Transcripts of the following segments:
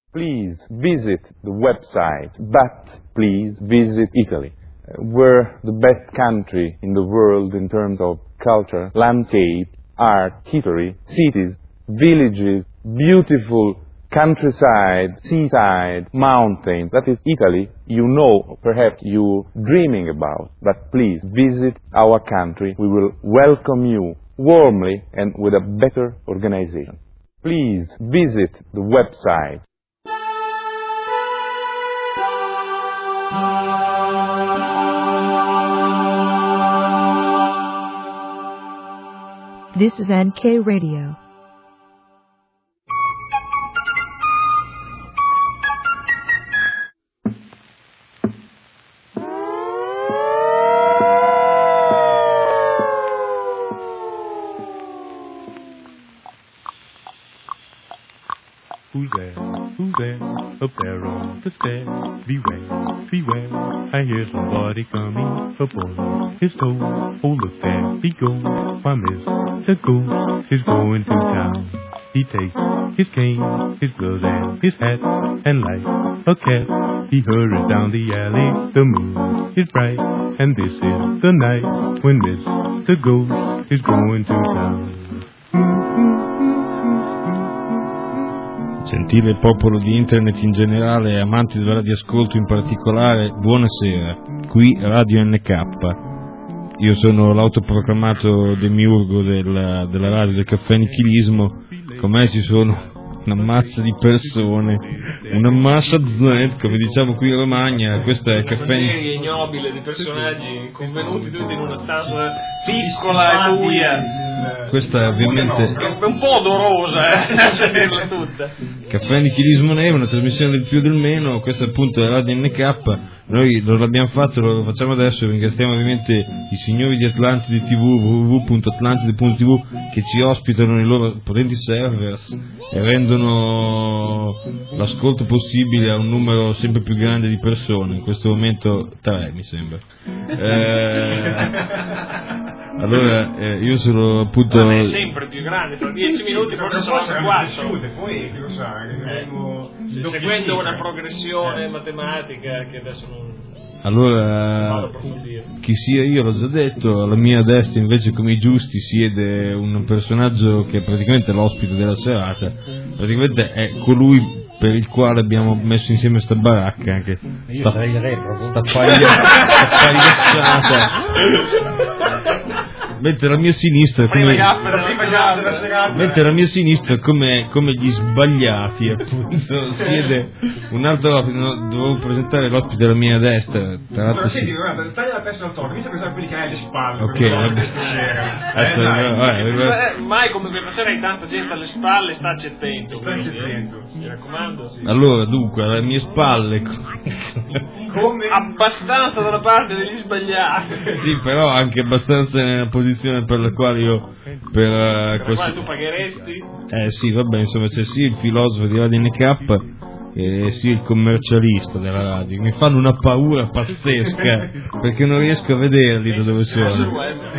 Please visit the website, but please visit Italy. We're the best country in the world in terms of culture, landscape, art, history, cities, villages, beautiful countryside, seaside, mountains. That is Italy, you know, perhaps you're dreaming about. But please visit our country. We will welcome you warmly and with a better organization. Please visit the website. This is NK Radio. Who's there? Who's there? Up there on the stairs. Beware, beware. I hear somebody coming up on his toe. Oh, look there he goes. Why, Mr. Goose is going to town. He takes his cane, his gloves, and his hat, and like a cat, he hurries down the alley. The moon is bright, and this is the night when Mr. Goose is going to town. Gentile popolo di internet in generale e amanti del radioascolto in particolare, buonasera, qui Radio NK. Io sono l'autoproclamato demiurgo della radio del caffè nichilismo. Con me ci sono una mazza di persone, una massa Z, come diciamo qui in Romagna. Questo è il caffè ignobile di personaggi convenuti tutti in una stanza piccola e buia. Questa è ovviamente è un po' odorosa, a saperla tutta. Caffè Nichilismo Neve, una trasmissione del più e del meno. Questa appunto è Radio NK. Noi non l'abbiamo fatto, lo facciamo adesso. Ringraziamo ovviamente i signori di Atlantide TV, www.atlantide.tv, che ci ospitano nei loro potenti servers e rendono l'ascolto possibile a un numero sempre più grande di persone. In questo momento 3, mi sembra. Allora, io sono appunto... Ma è sempre più grande, tra 10 minuti forse sono 4. Poi, lo sa, seguendo una progressione matematica che adesso non... Allora, chi sia io l'ho già detto, alla mia destra invece come i giusti siede un personaggio che è praticamente l'ospite della serata, praticamente è colui per il quale abbiamo messo insieme sta baracca, anche sta pagliassata. Mentre la mia sinistra come gli sbagliati appunto siede un altro ospite. Dovevo presentare l'ospite della mia destra. Guarda, taglia la testa al toro, inizia a pensare a quelli che hai alle spalle. Ok, vabbè. Mai come questa sera hai tanta gente alle spalle, staci attento. Mi raccomando. Allora, dunque, alle mie spalle come abbastanza dalla parte degli sbagliati. Sì, però anche abbastanza nella posizione per la quale io per quale tu pagheresti? Sì, vabbè, insomma, c'è sì il filosofo di Radio NK e sì il commercialista della radio. Mi fanno una paura pazzesca perché non riesco a vederli da dove sono.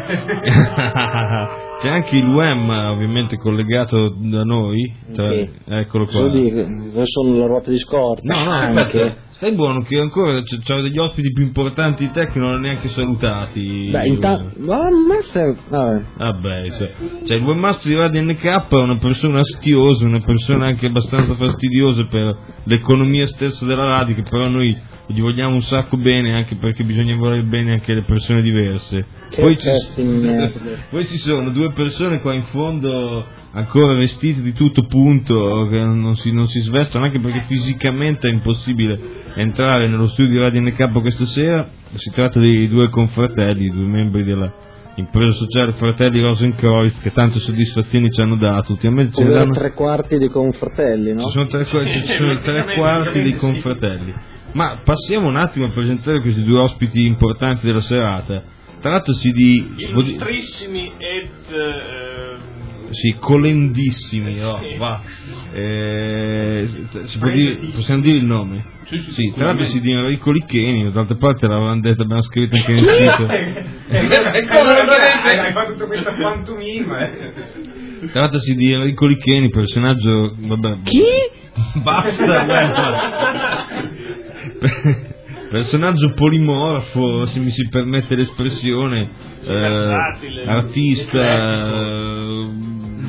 C'è anche il WEM ovviamente collegato da noi, eccolo qua. Sono le ruote di scorta. No, anche. Stai buono che ancora c'ho degli ospiti più importanti di te che non ho neanche salutati. Beh, intanto vabbè, cioè il webmaster di Radio NK è una persona astiosa, una persona anche abbastanza fastidiosa per l'economia stessa della radio, che però noi gli vogliamo un sacco bene, anche perché bisogna voler bene anche le persone diverse. Poi ci sono due persone qua in fondo ancora vestite di tutto punto, che non si svestono, anche perché fisicamente è impossibile entrare nello studio di Radio NK questa sera. Si tratta di due confratelli, due membri della impresa sociale Fratelli Rosenkreuz, che tante soddisfazioni ci hanno dato. Ultimamente ce ne danno 3/4 di confratelli, no? Ci sono 3/4 di confratelli. Ma passiamo un attimo a presentare questi due ospiti importanti della serata. Trattasi di illustrissimi ed sì, colendissimi, va. Possiamo dire il nome? Sì, trattasi di Enrico Licheni, d'altra parte l'avevamo detto, abbiamo scritto anche nel sito. Hai fatto tutta questa pantomima. Trattasi di Enrico Licheni, personaggio... Vabbè, Chi? basta, personaggio polimorfo, se mi si permette l'espressione, artista,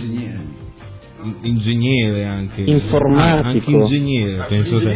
ingegnere anche, informatico, anche ingegnere, penso che...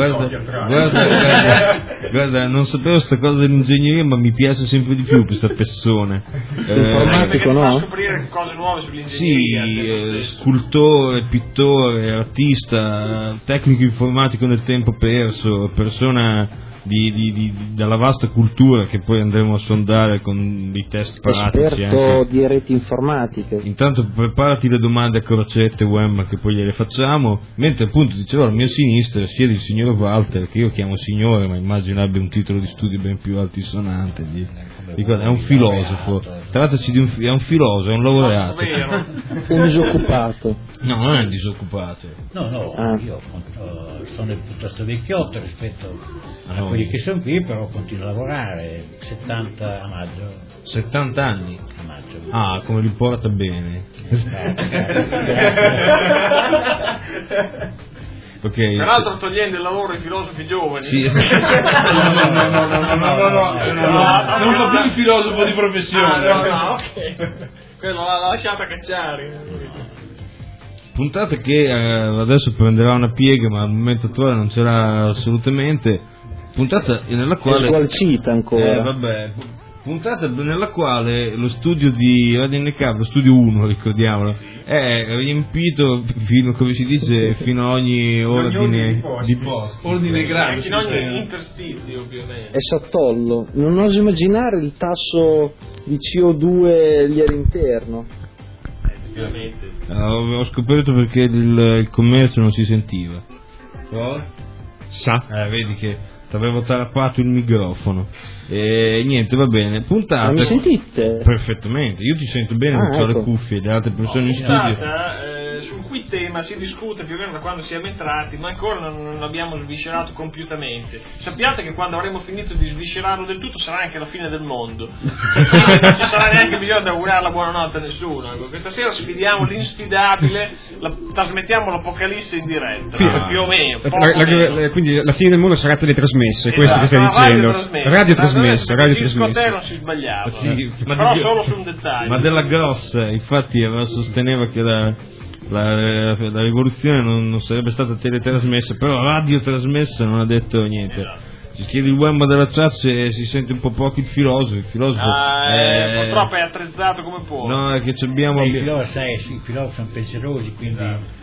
guarda, non sapevo sta cosa dell'ingegneria, ma mi piace sempre di più questa persona. informatico, fa no? scoprire cose nuove sull'ingegneria. Sì, scultore, pittore, artista, tecnico informatico nel tempo perso, persona dalla vasta cultura che poi andremo a sondare con dei test pratici. Esperto di reti informatiche. Intanto preparati le domande a crocette, Wemma, che poi gliele facciamo, mentre appunto dicevo alla mia sinistra siede il signor Walter, che io chiamo signore, ma immagino abbia un titolo di studio ben più altisonante. È un filosofo, trattasi di un filosofo, è un laureato. Un disoccupato. No, non è disoccupato. No, io sono piuttosto vecchiotto rispetto a No. quelli che sono qui, però continuo a lavorare, 70 a maggio. 70 anni? A maggio. Ah, come li porta bene. Ok. Peraltro togliendo il lavoro ai filosofi giovani. Sì. No. Non fa più il filosofo di professione. No, ok. Quello l'ha lasciata cacciare. Puntata che adesso prenderà una piega, ma al momento attuale non c'era assolutamente. Puntata nella È quale sgualcita ancora. vabbè, puntata nella quale lo studio di Radio NK, lo studio 1, ricordiamolo, è riempito fino, come si dice, fino a ogni ordine di posto. Ordine grado. Anche in ogni interstizio più o meno. È sottollo. Non oso immaginare il tasso di CO2 lì all'interno. Effettivamente. Ho scoperto perché il commercio non si sentiva. Vedi che ti avevo tarpato il microfono. E niente, va bene. Puntata. Ma mi sentite? Perfettamente, io ti sento bene perché ho le ecco. cuffie, le altre persone in studio. Puntata sul cui tema si discute più o meno da quando siamo entrati, ma ancora non l'abbiamo sviscerato compiutamente. Sappiate che quando avremo finito di sviscerarlo del tutto sarà anche la fine del mondo. Quindi non ci sarà neanche bisogno di augurare la buonanotte a nessuno. Questa sera sfidiamo l'insfidabile, trasmettiamo l'Apocalisse in diretta, più o meno. Quindi la fine del mondo sarà teletrasmessa, è questo Esatto, che stai dicendo. Radio trasmessa. Discoteca non si sbagliava, Sì, però solo su un dettaglio. Ma della grossa, infatti sosteneva che la rivoluzione non sarebbe stata teletrasmessa, però radiotrasmessa non ha detto niente. Esatto. Si chiede il Wemma della chat se si sente un po' poco il filosofo. Purtroppo è attrezzato come può. No, è che abbiamo... I filosofi sono pensierosi, quindi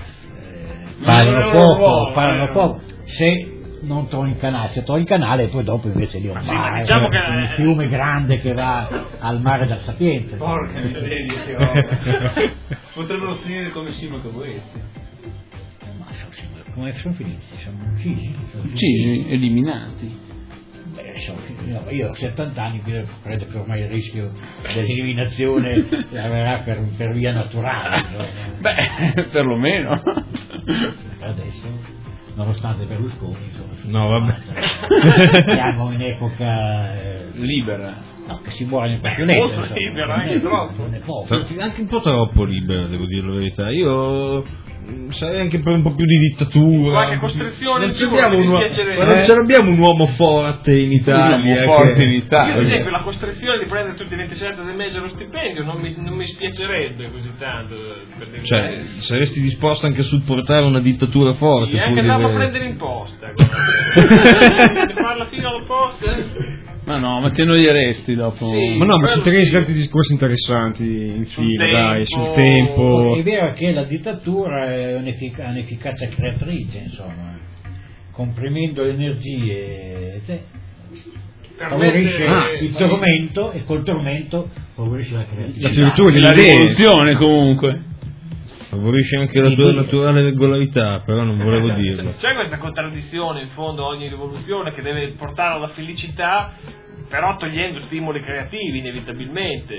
Esatto. parlano poco. Se non trovi il canale, se trovi il canale poi dopo invece lì è un mare, diciamo che un fiume grande che va al mare della Sapienza. Porca miseria, potrebbero finire come Simo Cavoretti. Ma come sono finiti? Sono uccisi. Sì, eliminati. Io ho 70 anni, quindi credo che ormai il rischio dell'eliminazione avverrà per via naturale. Beh, perlomeno. Adesso, nonostante Berlusconi, insomma, No, vabbè. siamo in epoca Libera. no, che si muore nel campionetto. Molto libera, anche troppo. Non è poco. Anche un po' troppo libera, devo dire la verità. Io sarei anche per un po' più di dittatura. Qualche costrizione non in più abbiamo mi un dispiacerebbe. ma non ce l'abbiamo un uomo forte in Italia. Forte in Io Italia. per esempio la costrizione di prendere tutti i 27 del mese lo stipendio non mi spiacerebbe così tanto. Cioè, saresti disposto anche a supportare una dittatura forte? Sì, anche pur di andavo a avere- prendere imposta. Farla fino alla posta. Ma no, ma ti annoieresti dopo. Sì. Ma no, ma quello ci sì. tanti discorsi interessanti in fila, tempo. dai, sul tempo. È vero che la dittatura è un'efficacia creatrice, insomma, comprimendo le energie, favorisce il tormento e col tormento favorisce la creatività. La fioritura della rivoluzione comunque. Favorisce anche la tua naturale regolarità, però non volevo dirlo. C'è questa contraddizione in fondo a ogni rivoluzione che deve portare alla felicità, però togliendo stimoli creativi inevitabilmente.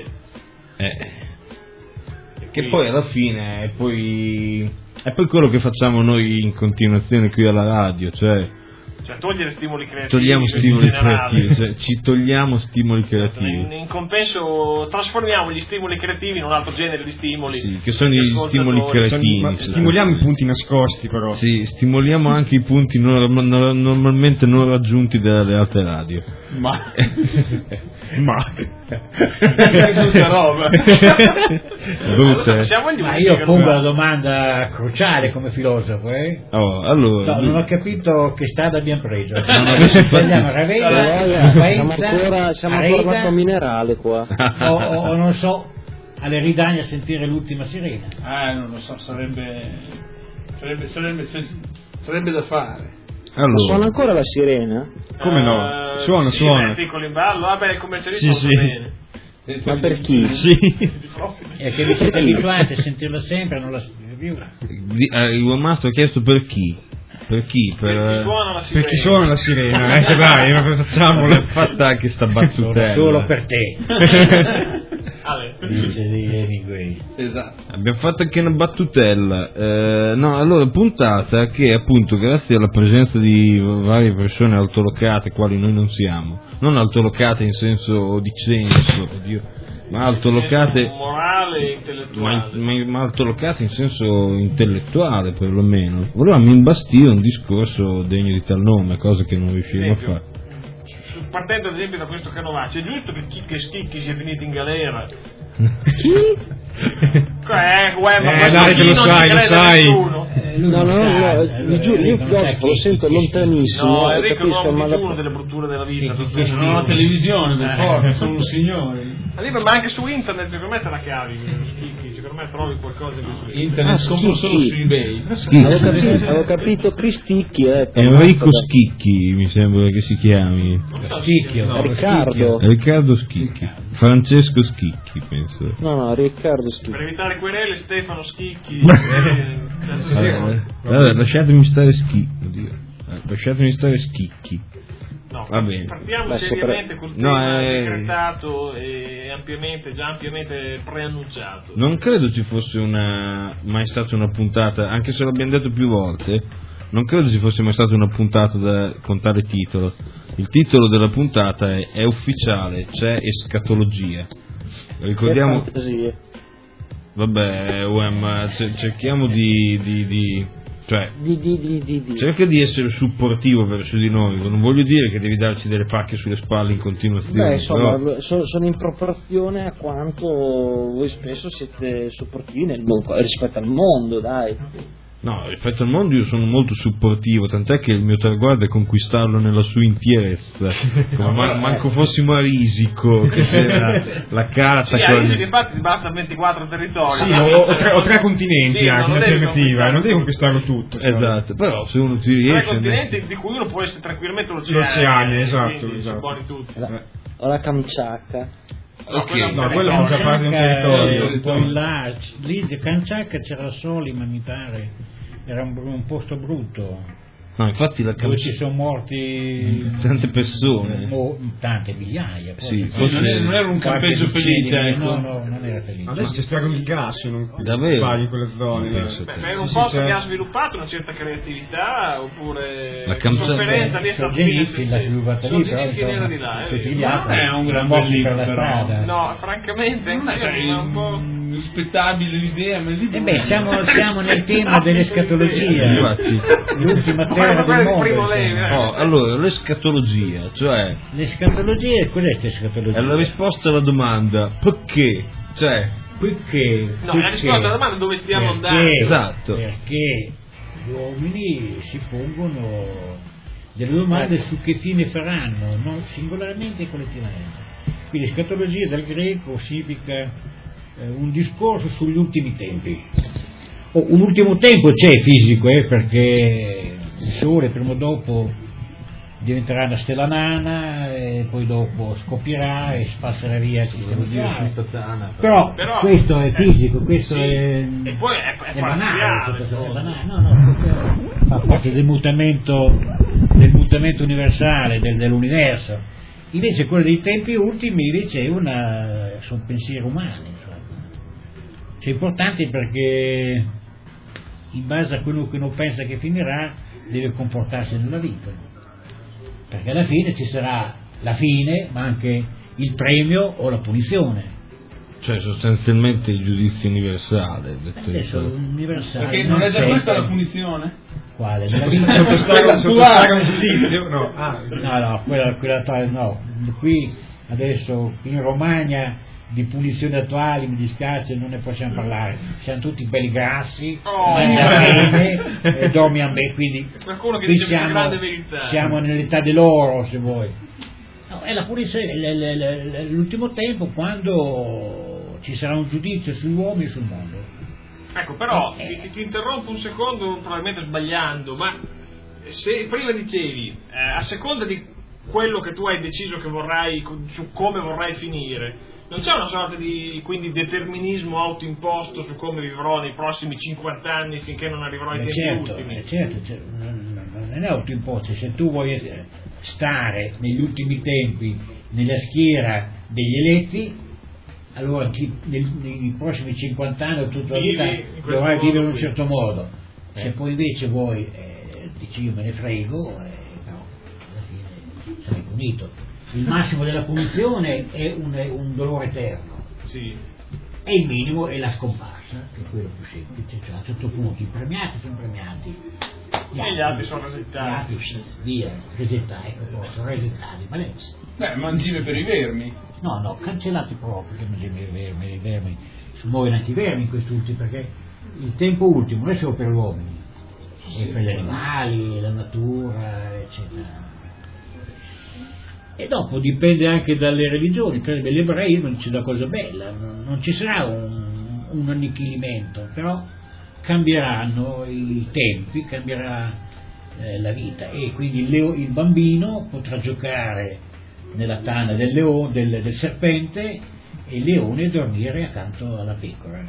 Che poi alla fine è poi quello che facciamo noi in continuazione qui alla radio, cioè Cioè togliere stimoli creativi. Togliamo in stimoli generale. creativi, cioè, ci togliamo stimoli creativi. In compenso trasformiamo gli stimoli creativi in un altro genere di stimoli. Sì, che sono gli stimoli creativi. Ma stimoliamo i punti nascosti però. Sì, stimoliamo anche i punti normalmente non raggiunti dalle altre radio. Ma Brutta roba. Brutta, Siamo gli Ma unici io che pongo non la domanda cruciale come filosofo, Oh, allora, No, non ho capito che strada abbiamo preso. adesso Sbagliamo Ravenna, Faenza, siamo Areda, ancora l'acqua minerale qua. o non so, alle Ridani a sentire l'ultima sirena. Non lo so, sarebbe da fare. allora. Suona ancora la sirena? come no? Suona. Sì, piccolo in ballo, vabbè, il commercialista Sì, va sì. bene. Ma per chi? Sì. E che vi siete abituati a sentirla sempre, non la sentite più. Il buon mastro ha chiesto per chi? Per chi? Perché suona la sirena. Perché suona la sirena? Dai, facciamolo. L'ha fatta anche sta battutella. Solo per te. Vabbè. Dice di Hemingway. Esatto. Abbiamo fatto anche una battutella. No, allora, puntata che appunto grazie alla presenza di varie persone altolocate, quali noi non siamo, non altolocate in senso di censo, oddio, ma altolocate, Morale e intellettuale. ma altolocate in senso intellettuale perlomeno. Volevamo imbastire un discorso degno di tal nome, cosa che non riusciremo a fare. Partendo ad esempio da questo Canovacci, è giusto che Chicchi e Schicchi sia finito in galera? Dai che lo sai. Vi giuro, io filosofo lo sento lontanissimo. No, Enrico capisco, non ma digiuno delle brutture della vita. Sono la televisione del porto, sono signori. Ma anche su internet secondo me te la cavi, Schicchi, secondo me trovi qualcosa di Internet compro solo su eBay. avevo capito Cristicchi, Enrico Schicchi mi sembra che si chiami. Schicchio. Riccardo Schicchi. Francesco Schicchi, penso. No, Riccardo Schicchi. Per evitare querele Stefano Schicchi. Allora, lasciatemi stare Schicchi. Lasciatemi stare Schicchi. No, Va bene. partiamo seriamente col tema decretato e già ampiamente preannunciato. Non credo ci fosse mai stata una puntata, anche se l'abbiamo detto più volte, non credo ci fosse mai stata una puntata con tale titolo. Il titolo della puntata è ufficiale, c'è escatologia. Ricordiamo. Vabbè, Uem, cerchiamo cioè, cerca di essere supportivo verso di noi. Non voglio dire che devi darci delle pacche sulle spalle in continuazione. Insomma, sono in proporzione a quanto voi spesso siete supportivi rispetto al mondo, dai. No, rispetto al mondo io sono molto supportivo, tant'è che il mio traguardo è conquistarlo nella sua interezza. Manco fossimo a Risico, che c'era la carta. Sì, a Risico infatti basta 24 territori. Sì, o tre continenti sì, anche in alternativa, non devi conquistarlo tutto. Esatto, però se uno ci riesce. 3 continenti di cui uno può essere tranquillamente l'Oceania, esatto. Buoni tutti. O la Kamchatka. No, quello non fa parte di un territorio. Poi in là, lì di Kamchatka c'era Solima, mi pare. Era un posto brutto. No, infatti la dove ci sono morti tante persone. Tante migliaia. Sì, non era un campeggio felice, ecco. No, non era felice. Adesso c'è stato il gas, non davvero in quelle zone. È un posto che ha sviluppato una certa creatività, oppure la sofferenza lì è stata era di là. È un gran bel libro per la strada. No, francamente è un po' rispettabile l'idea, ma siamo nel tema dell'escatologia. Infatti. L'ultima terra del mondo. Allora, l'escatologia, cioè l'escatologia, cos'è l'escatologia? È la risposta alla domanda perché? Cioè, perché? No, la risposta alla domanda dove stiamo andando. Esatto. Perché gli uomini si pongono delle domande su che fine faranno, non singolarmente e collettivamente. Quindi escatologia dal greco significa un discorso sugli ultimi tempi. Un ultimo tempo c'è fisico, perché il Sole prima o dopo diventerà una stella nana e poi dopo scoppierà e spasserà via il sistema solare. Però questo è fisico, questo è banale, fa parte del mutamento universale dell'universo. Invece quello dei tempi ultimi invece sono pensieri umani, è importante perché in base a quello che uno pensa che finirà deve comportarsi nella vita. perché alla fine ci sarà la fine, ma anche il premio o la punizione. Cioè sostanzialmente il giudizio universale. Adesso universale. Perché non è già questa la punizione? Quale? Sottostaga un giudizio? No. No, quella no. Qui adesso in Romagna di punizioni attuali, mi dispiace, non ne possiamo parlare. Siamo tutti belli grassi, e dormi a me, quindi qualcuno che qui dice una grande verità. siamo nell'età dell'oro, se vuoi. No, è la punizione, l'ultimo tempo, quando ci sarà un giudizio sugli uomini e sul mondo. Ecco, però ti interrompo un secondo, probabilmente sbagliando, ma se prima dicevi a seconda di quello che tu hai deciso che vorrai, su come vorrai finire, non c'è una sorta di quindi determinismo autoimposto su come vivrò nei prossimi 50 anni finché non arriverò ai tempi ultimi? Certo, non è autoimposto. Se tu vuoi stare negli ultimi tempi nella schiera degli eletti, allora nei prossimi 50 anni o tutta la vita dovrai vivere in un certo modo. Se poi invece vuoi dici io me ne frego, no, alla fine sarai punito. Il massimo della punizione è un dolore eterno, sì. E il minimo è la scomparsa, che è quello più semplice, cioè a un certo punto i premiati sono premiati e gli altri sono resettati. Via, resettati, sono resettati, ma mangime per i vermi. No, cancellati proprio, che mangime i vermi, si muovono anche i vermi in quest'ultimo, perché il tempo ultimo non è solo per gli uomini, è per gli animali, la natura, eccetera. E dopo dipende anche dalle religioni, per l'ebraismo c'è una cosa bella, non ci sarà un annichilimento, però cambieranno i tempi, cambierà la vita, e quindi il bambino potrà giocare nella tana del serpente e il leone dormire accanto alla pecora.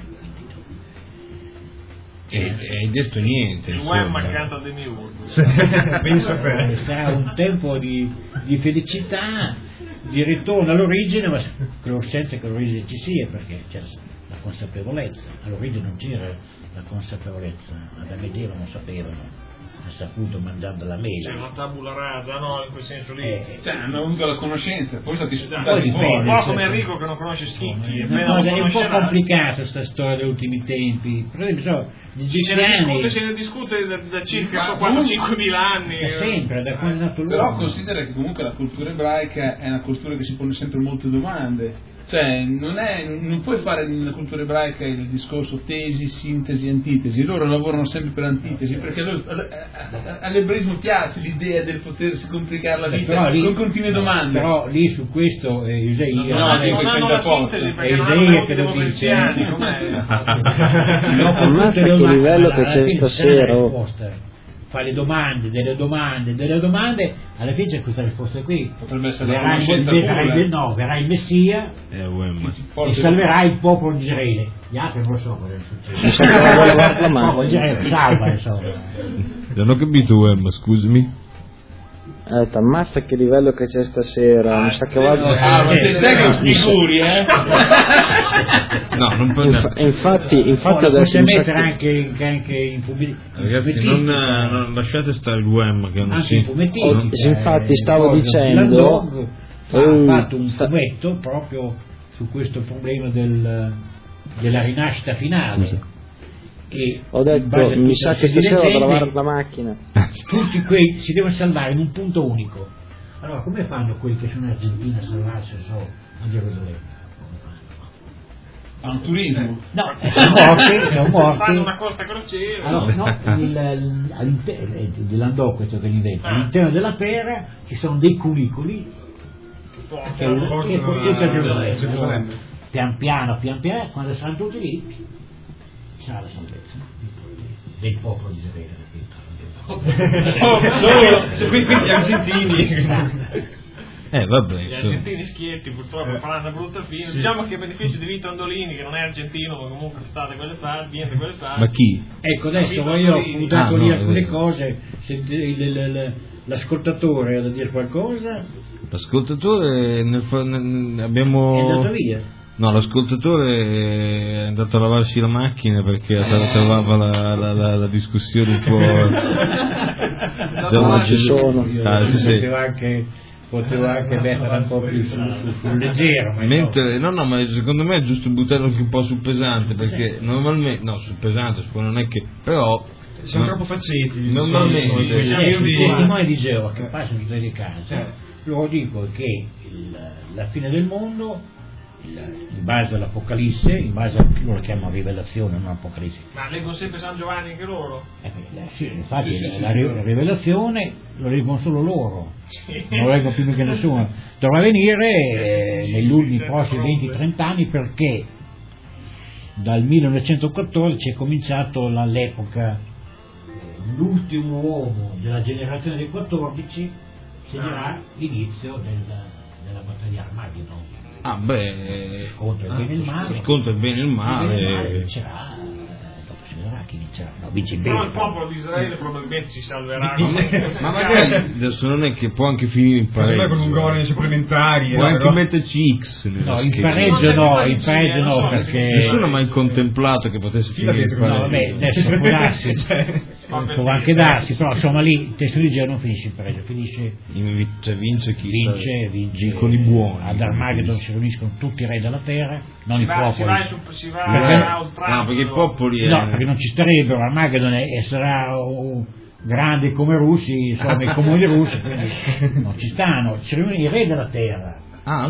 E hai detto niente. Il web accanto a Demiurgo. Sarà un tempo di felicità, di ritorno all'origine, ma senza che l'origine ci sia, perché c'è la consapevolezza. All'origine non c'era la consapevolezza, Adamo ed Eva non sapevano, hanno saputo mangiando la mela. C'è una tabula rasa, no? In quel senso lì. Hanno avuto la conoscenza, poi sono stati spuntati fuori. Un po' come Enrico che non conosce Schicchi. È un po' complicata questa storia degli ultimi tempi. Per esempio, se ne discute da circa 4-5.000 anni. Sempre, da quando è nato l'uomo. Però considera che comunque la cultura ebraica è una cultura che si pone sempre molte domande. Cioè, non puoi fare nella cultura ebraica il discorso tesi, sintesi, antitesi. Loro lavorano sempre per antitesi, perché all'ebraismo piace l'idea del potersi complicare la vita con continue domande. Però lì su questo Isaia non hanno la sintesi, perché non hanno molti democristiani. Ammazza che livello che c'è stasera. Fa le domande, delle domande, alla fine c'è questa risposta qui. Potrebbe essere verrà il Messia e salverà il popolo di Israele. Gli altri non lo so cosa succede. Il popolo di Israele salva, insomma. Non ho capito, scusami. Ammazza che livello che c'è stasera, mi sa che vado. Ma sei che sicuri, No, non può. Infatti adesso mettere anche in pubblicità. Ragazzi, non lasciate stare il web che non si. Infatti stavo dicendo ha fatto un fumetto proprio su questo problema della rinascita finale. E ho detto mi sa che stasera vado a lavare la macchina. Tutti quei si devono salvare in un punto unico. Allora come fanno quelli che sono in Argentina a salvarsi a Gerusalemme? A un turismo? No, sono morti. Fanno una costa crociera. Allora, no, all'interno questo che gli detto, all'interno della terra ci sono dei cunicoli che portano a Gerusalemme. Pian piano, quando saranno tutti lì, sarà la salvezza del popolo di Israele. Quindi gli argentini. Vabbè. Gli argentini schietti purtroppo faranno una brutta fine. Diciamo che a beneficio di Vito Andolini, che non è argentino, ma comunque sta da quelle parti, viene da quelle parti. Ma chi? Ecco, adesso ho buttato lì alcune cose. L'ascoltatore ha da dire qualcosa? L'ascoltatore abbiamo. È andato via. No, l'ascoltatore è andato a lavarsi la macchina perché trovava la discussione un po'... ci sono. Poteva anche mettere un po' più sul leggero. Ma secondo me è giusto buttarlo anche un po' sul pesante, perché normalmente... No, sul pesante, non è che... però... Siamo troppo faceti. Normalmente... I testimoni di Geova che passano tutte le case, loro dicono che la fine del mondo, in base all'Apocalisse, in base a che loro chiamano rivelazione, non Apocalisse. Ma leggono sempre San Giovanni anche loro? Sì, infatti la rivelazione lo leggono solo loro, non lo leggo più che nessuno. Dovrà venire nei prossimi 20-30 anni, perché dal 1914 è cominciato l'epoca, l'ultimo uomo della generazione del 14 segnerà l'inizio della battaglia Armageddon. Scontro il bene e il male. Vincerà, dopo si vedrà chi vincerà. No, vince il bene. Però il popolo di Israele probabilmente si salverà. Ma magari adesso non è che può anche finire in pareggio. Con un gol supplementari. Può anche metterci X. No, in pareggio no, perché nessuno ha mai contemplato che potesse finire in pareggio. No, vabbè, adesso può darsi. Può anche darsi, però insomma lì il testo di Geo non finisce in pareggio, finisce vince chi vince con i buoni. Ad Armageddon si riuniscono tutti i re della terra, non i popoli. Si va a oltranza. No, perché i popoli perché non ci starebbero. Armageddon sarà grande come i russi, insomma i comuni russi, quindi non ci stanno, ci riuniscono i re della terra.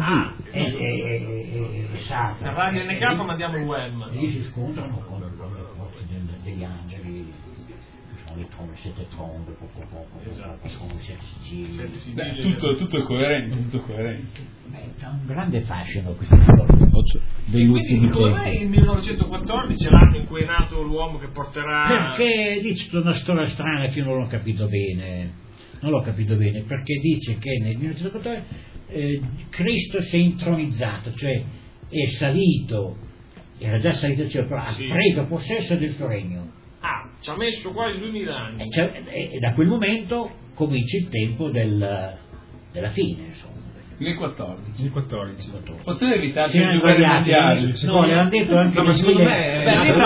E Satana. Radio NK mandiamo il web. Lì si scontrano con le forze degli angeli. Le trombe, 7 trombe, poco, sono 7 sigilli. Tutto coerente. C'è un grande fascino questo giorno degli ultimi tempi. Come il 1914 è l'anno in cui è nato l'uomo che porterà... Perché dice una storia strana che io non l'ho capito bene, perché dice che nel 1914 Cristo si è intronizzato, cioè è salito, era già salito al cielo, però ha preso possesso del suo regno. Ci ha messo quasi 2000 anni. E da quel momento comincia il tempo della fine, insomma. Nel 14. Potete evitare di giocare mondiali. No, l'hanno detto anche nel secondo me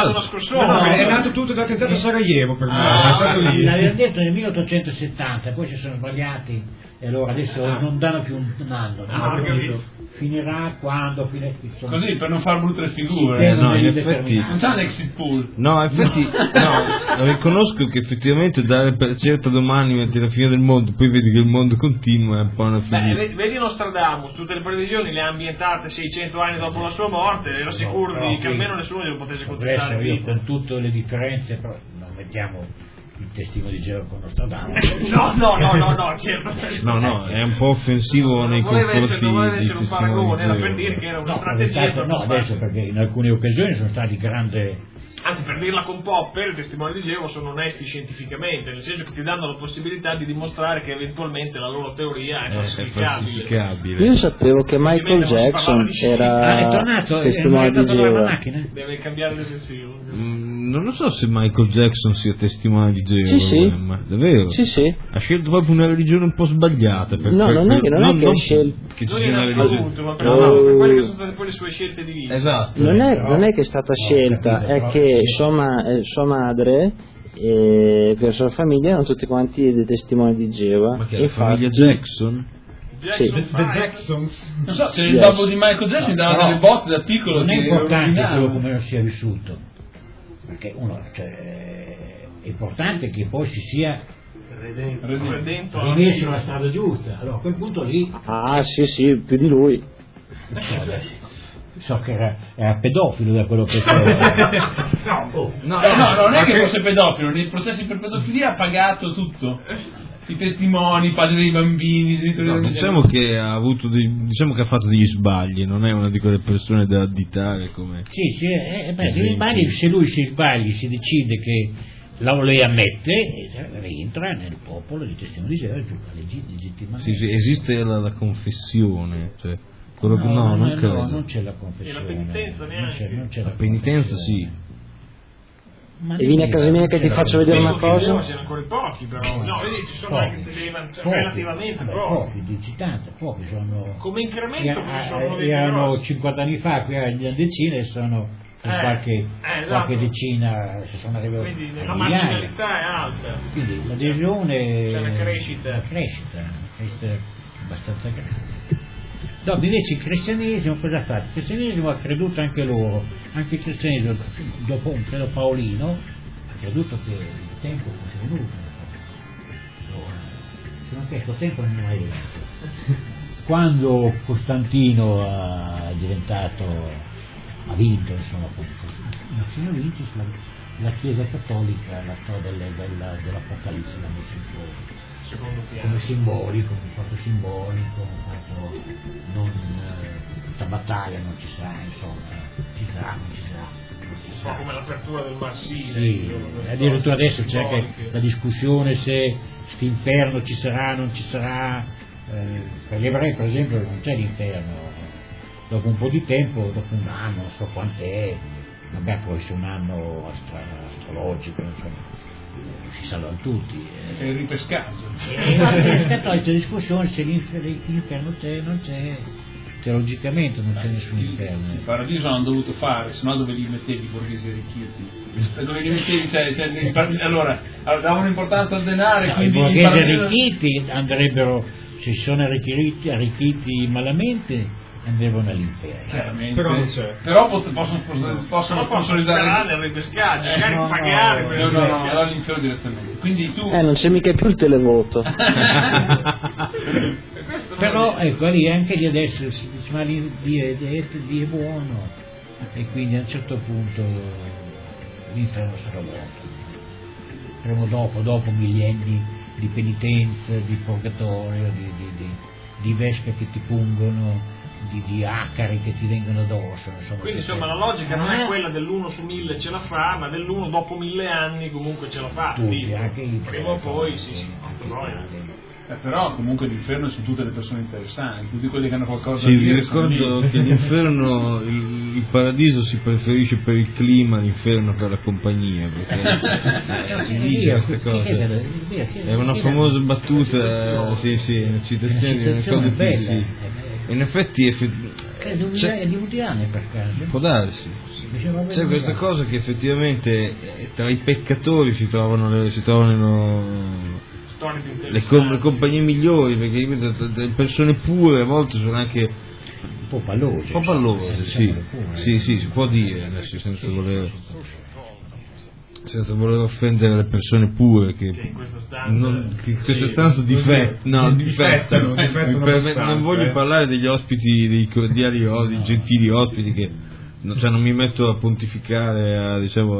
è nato tutto da tentato a Sarajevo per me. L'avevano detto nel 1870, poi si sono sbagliati e allora adesso non danno più un anno. Finirà quando così per non far brutte figure. No, in effetti non c'è un exit pool. No, infatti riconosco che effettivamente dare per certo domani metti la fine del mondo, poi vedi che il mondo continua, è un po' una fine. Vedi Nostradamus, tutte le previsioni le ha ambientate 600 anni dopo la sua morte, ero sicuro che almeno nessuno glielo potesse contestare. Io con tutte le differenze, però non mettiamo il testimone di Geo con Nostradamus. No, certo. No, è un po' offensivo nei confronti dei testimoni di Geo. Per dire che era una strategia. No, adesso perché in alcune occasioni sono stati grande. Anzi, per dirla con Popper, i testimoni di Geova sono onesti scientificamente, nel senso che ti danno la possibilità di dimostrare che eventualmente la loro teoria è falsificabile. Io sapevo che Michael Jackson era testimone di Geova. Deve cambiare l'esenzione. Non lo so se Michael Jackson sia testimone di Geova. Sì. Davvero? Sì. Ha scelto proprio una religione un po' sbagliata. Non è che ha scelto. Non in assoluto, ma per quelle che sono state poi le sue scelte di vita. Esatto. Non è che è stata scelta, è che sua madre e la sua famiglia erano tutti quanti dei testimoni di Geova. Ma che la famiglia Jackson? Sì. The Jacksons. Non so, se il babbo di Michael Jackson dava delle botte da piccolo. Non è importante quello come sia vissuto, perché è importante che poi si sia rimesso sulla strada giusta. Allora a quel punto lì sì, più di lui. So che era pedofilo da quello che No, non è che fosse pedofilo, nei processi per pedofilia ha pagato tutto. I testimoni, i padri dei bambini, diciamo che ha avuto diciamo che ha fatto degli sbagli, non è una di quelle persone da additare come. Gli sbagli, se lui si sbagli, si decide che lei ammette, rientra nel popolo di testimoni di Geova, legittimamente. Sì, esiste la confessione, cioè quello che non credo. Non c'è la confessione. E la penitenza neanche. Non c'è la penitenza sì. E vieni a casa mia che ti faccio vedere una cosa? Siano ancora pochi, però. No, vedi, ci sono anche relativamente pochi, dici tanto, pochi sono. Come incremento erano 50 anni fa, qui erano decine e sono qualche decina, si sono arrivati. Quindi la marginalità è alta. Quindi l'adesione. C'è una crescita abbastanza grande. Dopo invece il cristianesimo cosa ha fatto? Il cristianesimo ha creduto anche loro, anche il cristianesimo dopo credo Paolino ha creduto che il tempo fosse venuto. Se non questo tempo non è mai venuto. Quando Costantino ha vinto, insomma, vinto la Chiesa Cattolica, la storia dell'Apocalisse l'ha messa in fuoco. Come simbolico, un fatto simbolico, un fatto non questa battaglia non ci sarà, insomma, ci sarà, non ci sarà. Un po' come l'apertura del Marsile. Sì, addirittura adesso c'è anche la discussione se quest'inferno ci sarà, non ci sarà. Per gli ebrei per esempio non c'è l'inferno. Dopo un po' di tempo, dopo un anno, non so quant'è, magari può essere un anno astrologico, insomma. Si salvano tutti. È il ripescaggio. C'è discussione se l'inferno c'è, non c'è. Teologicamente non c'è nessun inferno. Il paradiso hanno dovuto fare, sennò dove li mettevi i borghesi arricchiti? Dove li mettevi, allora davano importanza al denaro. I borghesi arricchiti andrebbero, se sono arricchiti malamente, andrebbero all'inferno. Chiaramente. Però possono sponsorizzare nel ripescaggio, magari pagare. No, all'inferno direttamente. Quindi tu. Non c'è mica più il televoto. Però ecco lì anche lì adesso si dice ma Dio è buono e quindi a un certo punto l'inferno sarà vuoto. Dopo millenni di penitenza, di purgatorio, di vespe che ti pungono, di acari che ti vengono addosso, insomma. Quindi insomma la logica non è quella dell'1 su 1000 ce la fa, ma dell'1 dopo 1000 anni comunque ce la fa. Tutti, anche prima o poi sì. Però comunque l'inferno sono tutte le persone interessanti, tutti quelli che hanno qualcosa da dire. Vi ricordo che l'inferno, il paradiso si preferisce per il clima, l'inferno per la compagnia, perché si dice queste cose. È una famosa battuta, sì, una citazione sì. In effetti è di Udiane per caso. Può darsi. C'è questa cosa che effettivamente tra i peccatori si trovano le compagnie migliori, perché le persone pure a volte sono anche un po' pallose, sì, si può dire adesso senza voler offendere le persone pure che in questa stanza difettano. Non voglio parlare degli ospiti, dei gentili ospiti che non mi metto a pontificare, a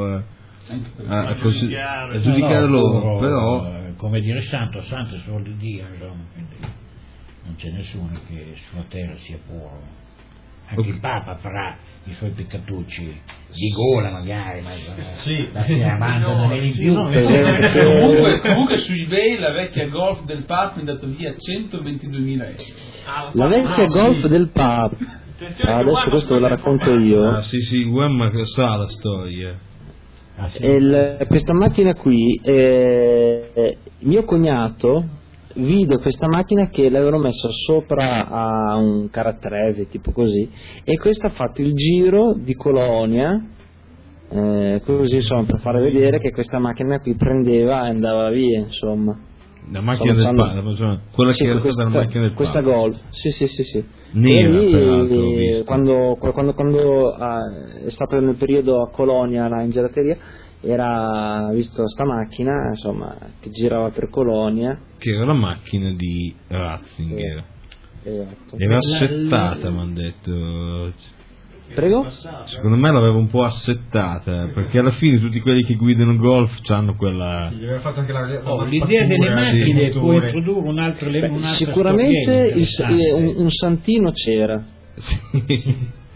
giudicare loro, però come dire santo è solo di Dio, insomma, quindi non c'è nessuno che sulla terra sia puro. Anche il Papa farà i suoi peccatucci di gola magari, ma la sera manca non è in più. Comunque su eBay la vecchia Golf del Papa è andata via 122.000 euro. La vecchia Golf del Papa. Adesso questo ve la racconto io. Sì, Guamma sa la storia. Questa macchina qui, mio cognato vide questa macchina che l'avevano messa sopra a un caratterese tipo così, e questo ha fatto il giro di Colonia, così insomma, per fare vedere che questa macchina qui prendeva e andava via, insomma. La macchina del Papa, quella che era stata la macchina del Papa. Questa Golf, sì. Nera, lì, quando è stato nel periodo a Colonia là in gelateria, era visto sta macchina, insomma, che girava per Colonia, che era la macchina di Ratzinger. Esatto. Era assettata, mi hanno detto. Prego? Secondo me l'aveva un po' assettata, perché alla fine tutti quelli che guidano Golf hanno quella. L'idea delle macchine può introdurre un altro sicuramente un santino c'era.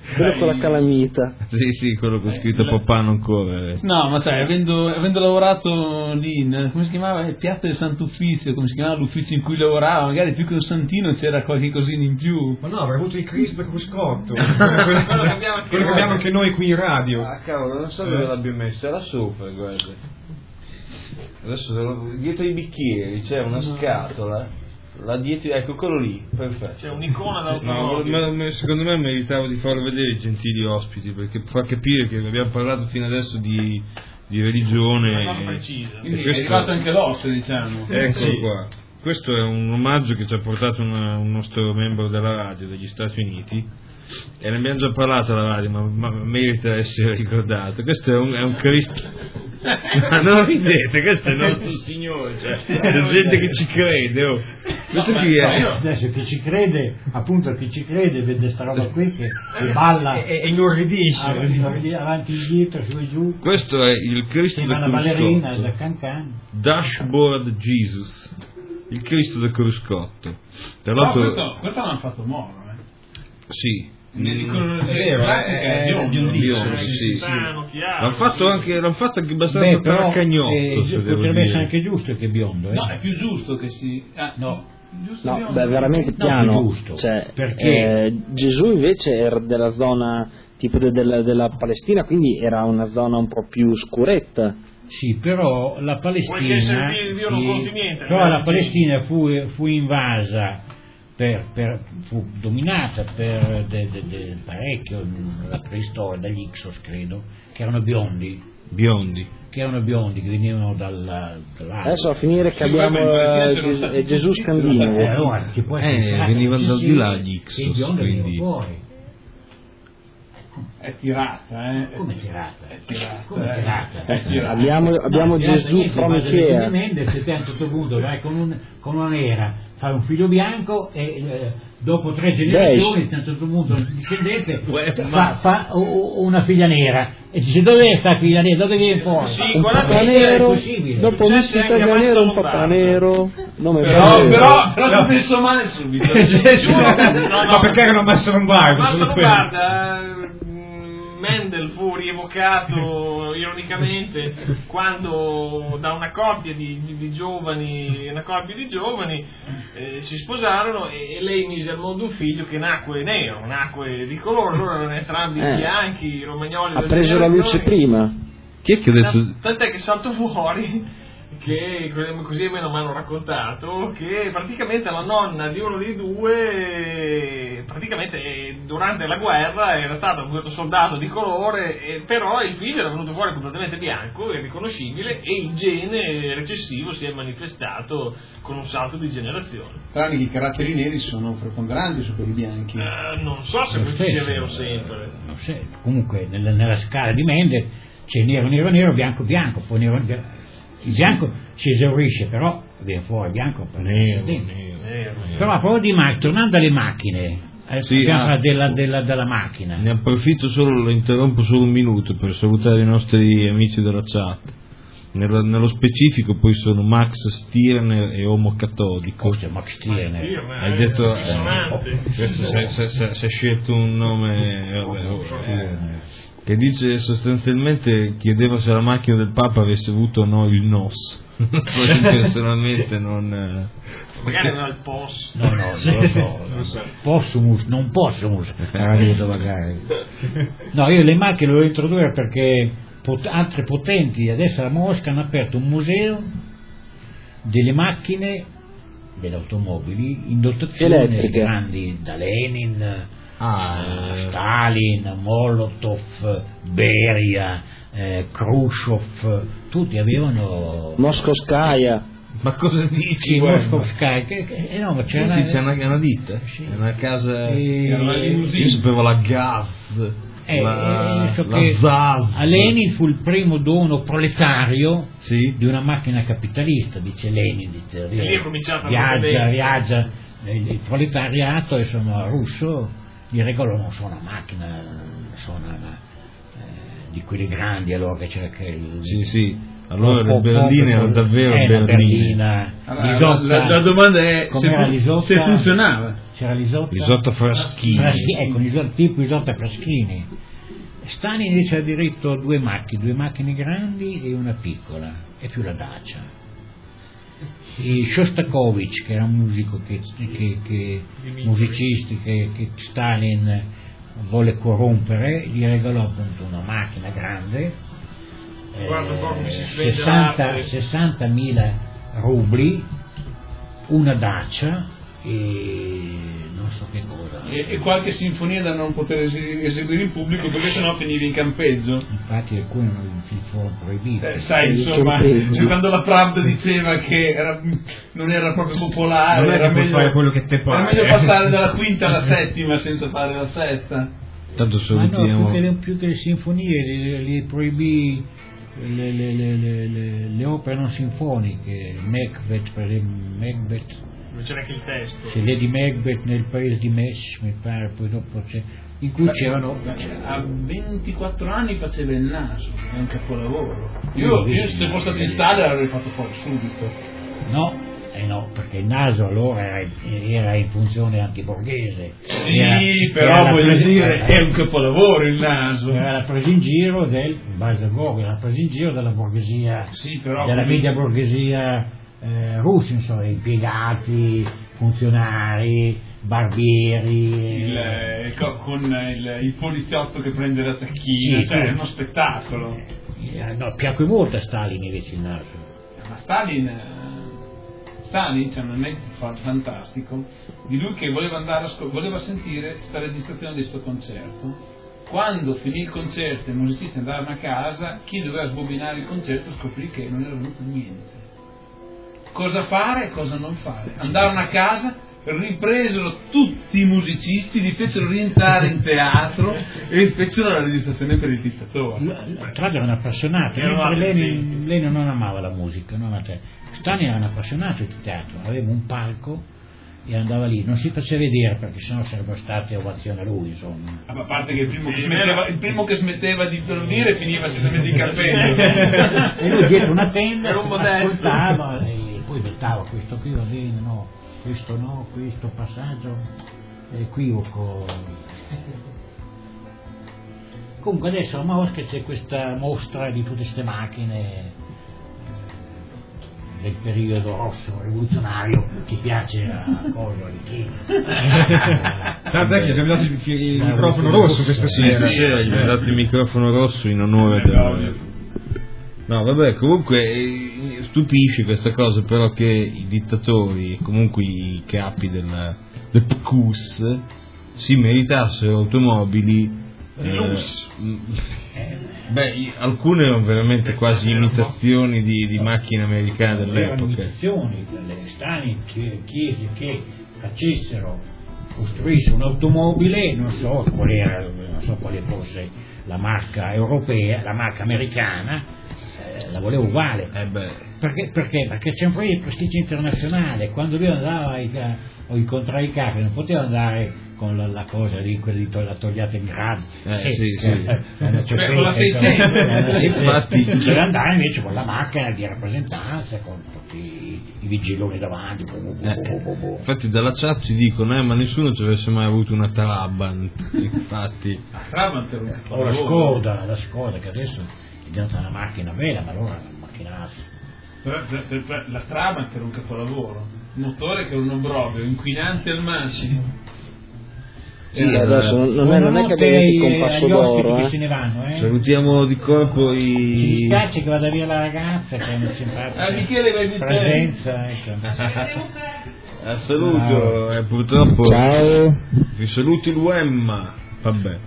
quello con la calamita. Sì, quello con scritto papà non corre. No, ma sai, avendo lavorato lì, come si chiamava? Il Piazza del Sant'Uffizio, come si chiamava l'ufficio in cui lavorava, magari più che un santino c'era qualche cosina in più. Ma no, avrei avuto il Cristo del cruscotto. quello che abbiamo anche noi qui in radio. Ah cavolo, non so dove l'abbia messo, era sopra, guarda. Adesso dietro i bicchieri c'è una scatola. Là dietro, ecco quello lì, perfetto. C'è un'icona d'automobile. No, secondo me meritavo di farlo vedere i gentili ospiti, perché fa capire che abbiamo parlato fino adesso di religione. Una cosa precisa. Quindi è arrivato anche l'osso, diciamo. Eccolo qua. Questo è un omaggio che ci ha portato un nostro membro della radio degli Stati Uniti. E ne abbiamo già parlato alla radio, ma merita essere ricordato. Questo è un Cristo. Ma non ridete, questo è il nostro Signore, cioè, c'è gente che ci crede. Oh. Questo qui è. Adesso chi ci crede, appunto chi ci crede vede sta roba qui che balla e inorridisce avanti e indietro, su e giù. Questo è il Cristo del Cruscotto. Ballerina da Can. Dashboard Jesus, il Cristo del Cruscotto. Tra l'altro, questo l'hanno fatto Moro, Sì. È vero, è biondissimo. Sì. L'hanno fatto anche abbastanza tracagnotto. Potrebbe essere anche giusto che è biondo. No, è più giusto che si. No, veramente piano. No, giusto. Cioè, perché Gesù invece era della zona tipo della Palestina, quindi era una zona un po' più scuretta. Sì, però la Palestina. Però la Palestina fu invasa. Fu dominata per parecchio la preistoria dagli Ixos, credo, che erano biondi che venivano dall'Africa. Adesso a finire che abbiamo Gesù Scandinavo. Allora, venivano dal di là gli Ixos, quindi è tirata, Come tirata? È tirata. Abbiamo Gesù Prometeo. Se a un certo punto vai con una nera, fai un figlio bianco e dopo 3 generazioni a un certo punto discendente fa una figlia nera e dice dov'è sta figlia nera, dove viene fuori? Sì, un papà nero, dopo un figlia nero, un papà nero, però ci penso male subito. Ma perché erano Massa Lombardo? Mendel fu rievocato ironicamente quando da una coppia di giovani si sposarono e lei mise al mondo un figlio che nacque nero, nacque di colore, loro erano entrambi bianchi, romagnoli. Ha preso la luce prima. Chi è che ha detto? Tant'è che saltò fuori che così me lo hanno raccontato, che praticamente la nonna di uno dei due durante la guerra era stato un soldato di colore, però il figlio era venuto fuori completamente bianco e riconoscibile e il gene recessivo si è manifestato con un salto di generazione. Tranne che i caratteri neri sono preponderanti su quelli bianchi. Non so se questo sia vero sempre. Comunque nella scala di Mendel c'è nero, bianco, poi nero. Il bianco si esaurisce, però viene fuori bianco nero. Però a proposito di tornando alle macchine, della macchina. Ne approfitto lo interrompo solo un minuto per salutare i nostri amici della chat. Nello specifico poi sono Max Stirner e Homo Catodico. Max Stirner. Hai detto si è scelto un nome che dice sostanzialmente chiedeva se la macchina del Papa avesse avuto o no il NOS. Personalmente non magari non ha il POS. No, non lo so. Non possumus era detto magari. No, io le macchine le volevo introdurre perché altre potenti adesso a Mosca hanno aperto un museo delle macchine, delle automobili in dotazione elettriche grandi, da Lenin, Stalin, Molotov, Beria, Khrushchev, tutti avevano Moskovskaya. Ma cosa dici? Sì, Moskovskaya, no, ma c'era c'è una ditta, sì. È una casa, io sapevo la Gaz, la Zaz. A Lenin fu il primo dono proletario di una macchina capitalista, dice Lenin, viaggia il proletariato, insomma, russo gli regalò non so una macchina, di quelli grandi allora che c'era Allora le berline erano davvero berline. Allora, la domanda è se funzionava. C'era l'isotta. L'isotta Fraschini. Ecco, tipo isotta Fraschini. Stalin invece ha diretto due macchine grandi e una piccola, e più la Dacia. E Shostakovich, che era un musico musicista che Stalin volle corrompere, gli regalò appunto una macchina grande, 60.000 rubli, una Dacia e non so che cosa, e qualche sinfonia da non poter eseguire in pubblico perché sennò finivi in campeggio. Infatti alcuni furono proibiti. Sai, insomma, quando la Pravda diceva che non era proprio popolare, non era meglio fare quello che te pare. Era meglio passare dalla quinta alla settima senza fare la sesta. Tanto più che le sinfonie li proibì le opere non sinfoniche. Macbeth, per esempio, c'era anche il testo. C'è Lady Macbeth nel paese di Mesh, mi pare, poi dopo c'è, in cui c'erano. A 24 anni faceva il naso, è un capolavoro. Io se fosse stato in Stalin l'avrei fatto fuori subito. No, perché il naso allora era in funzione antiborghese. Sì, però voglio dire, è un capolavoro il naso. Era la presa in giro era la presa in giro della borghesia, sì, però della media borghesia russi, insomma, impiegati, funzionari, barbieri, con il poliziotto che prende la tacchina, sì, è uno spettacolo. No, piacque molto a Stalin invece il naso. Ma Stalin c'è un aneddoto fantastico di lui che voleva sentire sta registrazione di sto concerto. Quando finì il concerto e i musicisti andarono a casa, chi doveva sbobinare il concerto scoprì che non era venuto niente. Cosa fare e cosa non fare? Andarono a casa, ripresero tutti i musicisti, li fecero rientrare in teatro e fecero la registrazione per il dittatore. Tra l'altro era un appassionato, mentre lei non amava la musica, non a te. Stalin era un appassionato di teatro, aveva un palco e andava lì, non si faceva vedere perché sennò sarebbero state ovazioni a lui, insomma. A parte che il primo che smetteva di dire finiva semplicemente in cappello. E lui dietro una tenda ascoltava e poi dettava: questo qui va bene, no, questo passaggio è equivoco. Comunque adesso a Mosca c'è questa mostra di tutte queste macchine del periodo rosso rivoluzionario che piace a Collo di chi. Tanto è che abbiamo dato il microfono rosso questa sera. Sì, gli abbiamo dato il microfono rosso in onore No, vabbè, comunque stupisce questa cosa però che i dittatori, comunque i capi del PQS, si meritassero automobili alcune erano veramente quasi imitazioni di macchine americane dell'epoca. Imitazioni, Stalin chiese che costruisse un'automobile, non so quale fosse la marca europea, la marca americana, la voleva uguale. Perché? Perché c'è un po' di prestigio internazionale. Quando lui andava a incontrare i capi non poteva andare con la cosa di quella di la togliata in grado, con la 600, infatti deve andare invece con la macchina di rappresentanza con tutti i vigiloni davanti. Infatti dalla chat ci dicono ma nessuno ci avesse mai avuto una Trabant. Infatti la Trabant era la Skoda che adesso è diventata una macchina bella, ma allora una macchina la Trabant era un capolavoro, motore che era un obbrobrio, inquinante al massimo. Sì, adesso non è che abbiamo con passo d'oro. Che se ne vanno, Salutiamo di corpo ci dispiace che vada via la ragazza che è simpatica Michele vai di presenza, saluto purtroppo ciao, vi saluti il Wemma, vabbè,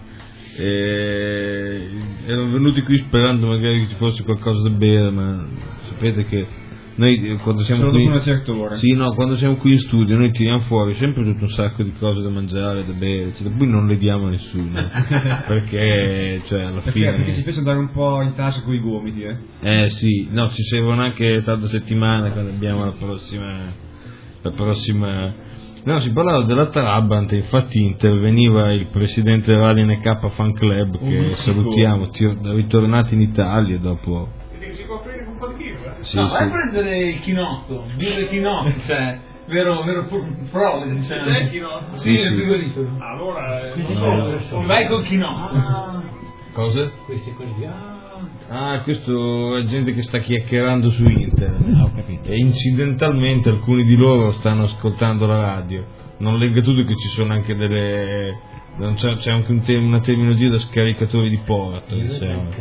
erano venuti qui sperando magari che ci fosse qualcosa da bere, ma sapete che noi quando siamo solo qui dopo una certa ora. Sì, no, quando siamo qui in studio noi tiriamo fuori sempre tutto un sacco di cose da mangiare, da bere, poi non le diamo a nessuno perché alla fine perché ci piace andare un po' in tasca con i gomiti sì, no, ci servono anche tanta settimana quando abbiamo la prossima. No, si parlava della Trabant, infatti interveniva il presidente del Radio NK Fan Club che salutiamo, ritornati in Italia dopo. Si può aprire un po' di Sì, no, sì. vai a prendere il chinotto, birra chinotto, cioè, vero prole, cioè. C'è il chinotto? Sì, Sì, nel sì. frigorifero. Allora, No. Vai col chinotto. Cosa? Questi così, Ah, questo è gente che sta chiacchierando su internet. ho capito. E incidentalmente alcuni di loro stanno ascoltando la radio. Non legga tutto che ci sono anche delle... non c'è anche una terminologia da scaricatori di porto, diciamo.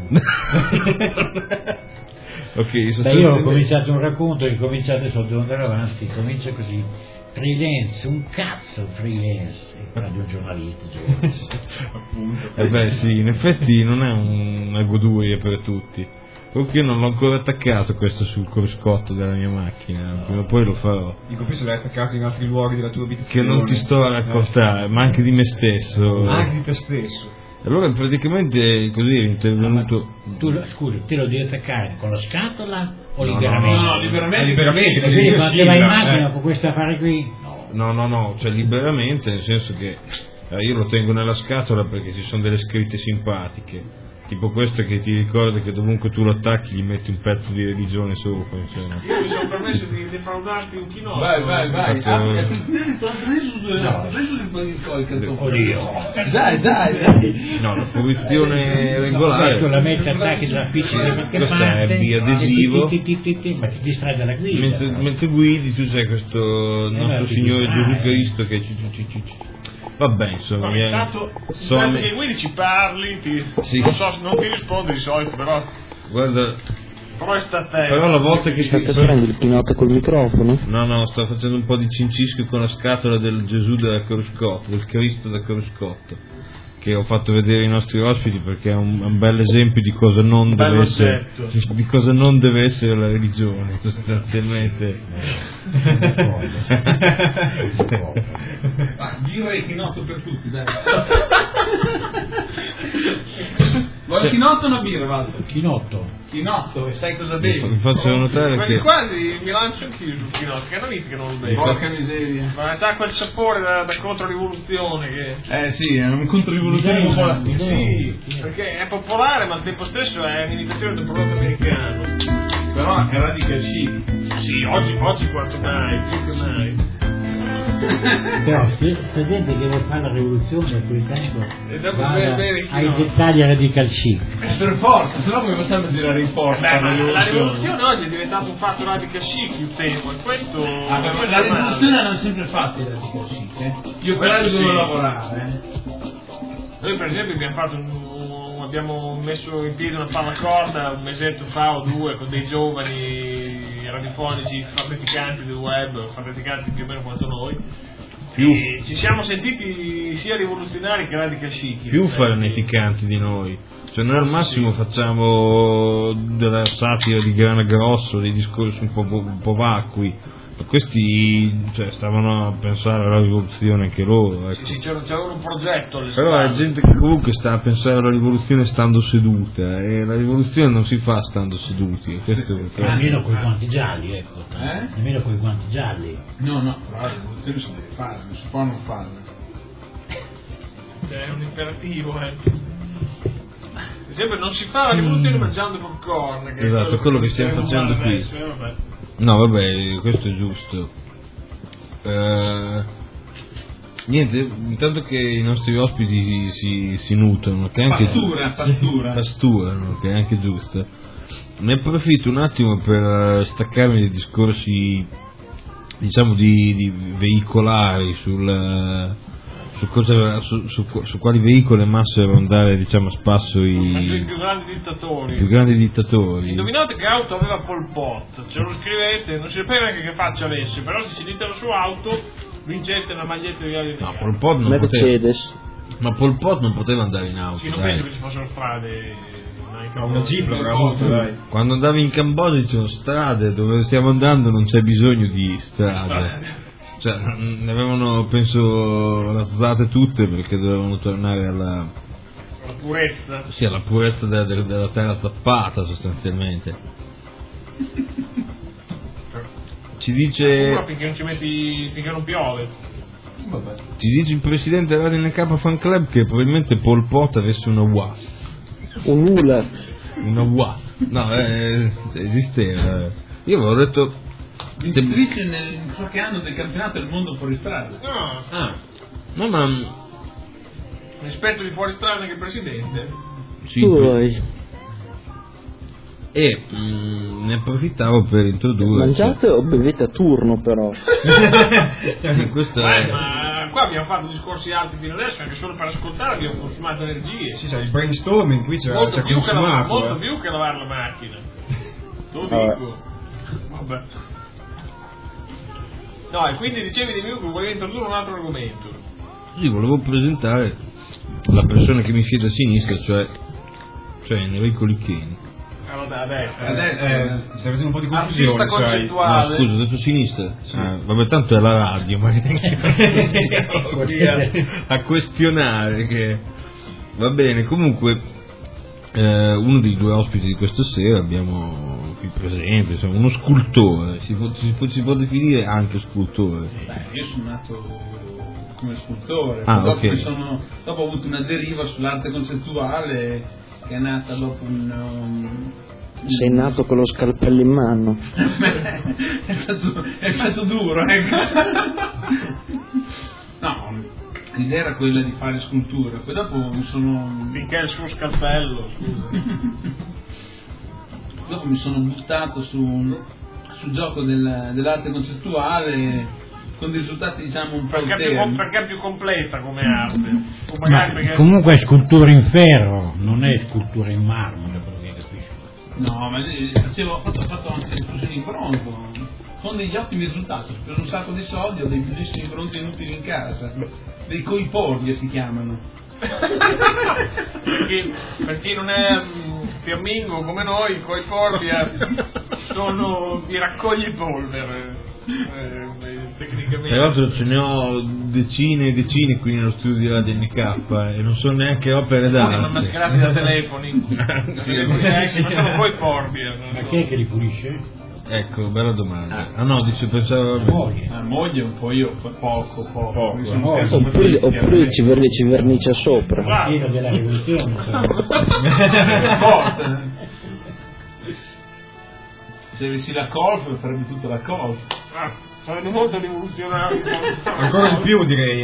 Ok, Beh, io ho sostanzialmente... cominciato un racconto che comincia adesso, devo andare avanti, comincia così. Freelance, un cazzo freelance, è quella di un giornalista. beh sì, in effetti non è una goduria per tutti. Perché io non l'ho ancora attaccato questo sul cruscotto della mia macchina, prima o poi lo farò. Dico, qui se l'hai attaccato in altri luoghi della tua vita. Che non ti sto a raccontare, ma anche di me stesso. Anche di te stesso. Allora praticamente così è intervenuto. Tu, scusa, te lo devi attaccare con la scatola o No, liberamente? No, liberamente. Liberamente, E quindi quando sì, vai in no, macchina con questo affare qui? No, cioè liberamente, nel senso che io lo tengo nella scatola perché ci sono delle scritte simpatiche. Tipo questo che ti ricorda che dovunque tu lo attacchi gli metti un pezzo di religione sopra, insomma. io mi sono permesso di defraudarti un chinotto. Vai. Fatto- Preso il cartone. Oddio. Dai. No, la posizione regolare. Questo la metti, attacchi la appiccichi da qualche Questo parte. è biadesivo. Ma ti distrai dalla guida. Mentre guidi tu sai questo nostro ti Signore distrae. Gesù Cristo che vabbè, insomma, No, intanto che guidi ci parli, Sì. non ti rispondo di solito, però guarda, sta a te. però la volta che State prendendo il chinotto col microfono? No, sto facendo un po' di cincisco con la scatola del Gesù della cruscotto, del Cristo da cruscotto, che ho fatto vedere ai nostri ospiti perché è un bel esempio di cosa non deve essere, di cosa non deve essere la religione, sostanzialmente. Birra e chinotto per tutti, dai. Vuoi il chinotto o una birra, Walter? Chinotto, e sai cosa bevi? Vi faccio notare Quasi che quasi mi lancio anch'io sul chinotto, che è una vita che non lo bevo. Porca miseria. Ma c'ha quel sapore da controrivoluzione che... Sì, è un controrivoluzione popolare. Sì, perché è popolare ma al tempo stesso è un'imitazione del prodotto americano. Però è radical chic. Sì, oggi quanto mai, più che mai. Però se gente che vuole fare la rivoluzione a quel tempo E dopo vada bere il ai chinotto. dettagli radical chic. Per forza, sennò come facciamo a girare in porta? Beh, ma la rivoluzione oggi è diventata un fatto radical chic il tempo, e questo... La rivoluzione l'hanno sempre fatta i radical chic, Io però Quello devo sì. lavorare, Noi per esempio abbiamo messo in piedi una pallacorda un mesetto fa o due con dei giovani radiofonici farneticanti del web, farneticanti più o meno quanto noi. E ci siamo sentiti sia rivoluzionari che radical chic. più farneticanti di noi. Cioè noi al massimo facciamo della satira di grana grosso, dei discorsi un po' vacui. Questi stavano a pensare alla rivoluzione anche loro, ecco. Sì, c'era un progetto alle Però è spalle. gente che comunque sta a pensare alla rivoluzione stando seduta, e la rivoluzione non si fa stando seduti, e questo è perché... Almeno con i guanti gialli, ecco. Eh? Almeno con i guanti gialli. No, però la rivoluzione si deve fare, non si può non farla. È un imperativo, Per esempio non si fa la rivoluzione mangiando popcorn. Che Esatto, è quello che stiamo facendo qui. adesso, vabbè. No, vabbè, questo è giusto. Niente, intanto che i nostri ospiti si nutrono, che è anche pasturano, che è anche giusto. Ne approfitto un attimo per staccarmi dai discorsi, diciamo, di veicolari su quali veicoli emassero andare, diciamo, a spasso I più grandi dittatori. più grandi dittatori. Indovinate che auto aveva Pol Pot? Ce lo scrivete, non si sapeva neanche che faccia avesse, però se ci dite la sua auto vincete una maglietta di Viale No, Pol Pot non poteva, Mercedes. ma Pol Pot non poteva andare in auto. Sì, non dai. penso che ci fossero strade. Una jeep l'avrà avuto, dai. Quando andavi in Cambogia c'erano strade, dove stiamo andando non c'è bisogno di strade. Cioè, ne avevano, penso, razzate tutte perché dovevano tornare alla purezza. Sì, alla purezza della terra zappata, sostanzialmente. Ci dice... Finché non ci metti, finché non piove. Vabbè. Ci dice il presidente della RNK Fan Club che probabilmente Pol Pot avesse una UA. Un ULA. Una UA. No, esisteva. Io avevo detto... Vincitrice nel qualche anno del campionato del mondo fuori strada. No, ma... Rispetto di fuori strada che presidente. Sì, e ne approfittavo per introdurre... Mangiate o bevete a turno però? Questo ma qua abbiamo fatto discorsi alti fino adesso, anche solo per ascoltare abbiamo consumato energie. Sì, il brainstorming qui c'è molto più consumato. Più che lavare la macchina. Lo dico. Vabbè. No, e quindi dicevi di più che volevi introdurre un altro argomento. Sì, volevo presentare la persona che mi siede a sinistra, cioè Enrico Liccheni. Adesso stai facendo un po' di confusione, artista sai. concettuale. Scusa, ho detto sinistra? Sì. Vabbè, tanto è la radio, ma a questionare che... Va bene, comunque uno dei due ospiti di questa sera abbiamo qui presente, insomma, uno scultore, si può definire anche scultore. Io sono nato come scultore, dopo, okay. Dopo ho avuto una deriva sull'arte concettuale che è nata dopo Sei nato con lo scalpello in mano. è stato duro, ecco. No, l'idea era quella di fare scultura, poi dopo mi sono... Finché è il suo scalpello, scusa. Dopo mi sono buttato sul gioco dell'arte concettuale con dei risultati diciamo un po' alterni. Perché è più completa come arte. Comunque è scultura in ferro, non è scultura in marmo, perché capisci? No, ma ho fatto anche esplosioni in bronzo con degli ottimi risultati, ho speso un sacco di soldi, ho dei bellissimi bronzi inutili in casa, dei coipordia si chiamano. Per chi non è fiammingo come noi, i coipordia sono i raccogli-polvere. Tecnicamente. Tra l'altro ce ne ho decine e decine qui nello studio della DNK e non sono neanche opere d'arte. Sono mascherati da telefoni. Ma sono poi porbi. Ma chi è che li pulisce? Ecco, bella domanda. No, pensavo... La moglie un po', io poco. Oppure ci vernicia sopra. La fine della rivoluzione. Se avessi la colf farebbe tutta la colf. Sarebbe molto rivoluzionario. Ancora di più direi.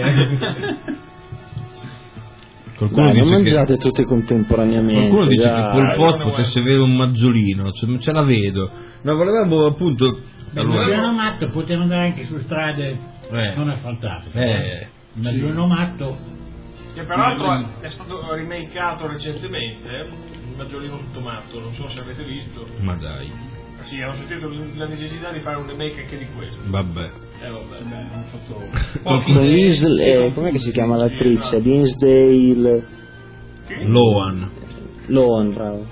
Qualcuno Dai, dice non mangiate tutte contemporaneamente. Qualcuno dice che Pol Pot potesse avere un maggiolino, ce la vedo. Ma volevamo appunto... Il matto poteva andare anche su strade non asfaltate. Il maggiolino matto... Che peraltro è stato remakeato recentemente, il maggiolino tutto matto, non so se avete visto. Ma dai. Sì, hanno sentito la necessità di fare un remake anche di questo. Vabbè. Hanno fatto... Com'è che si chiama l'attrice? Dinsdale... Lohan, bravo.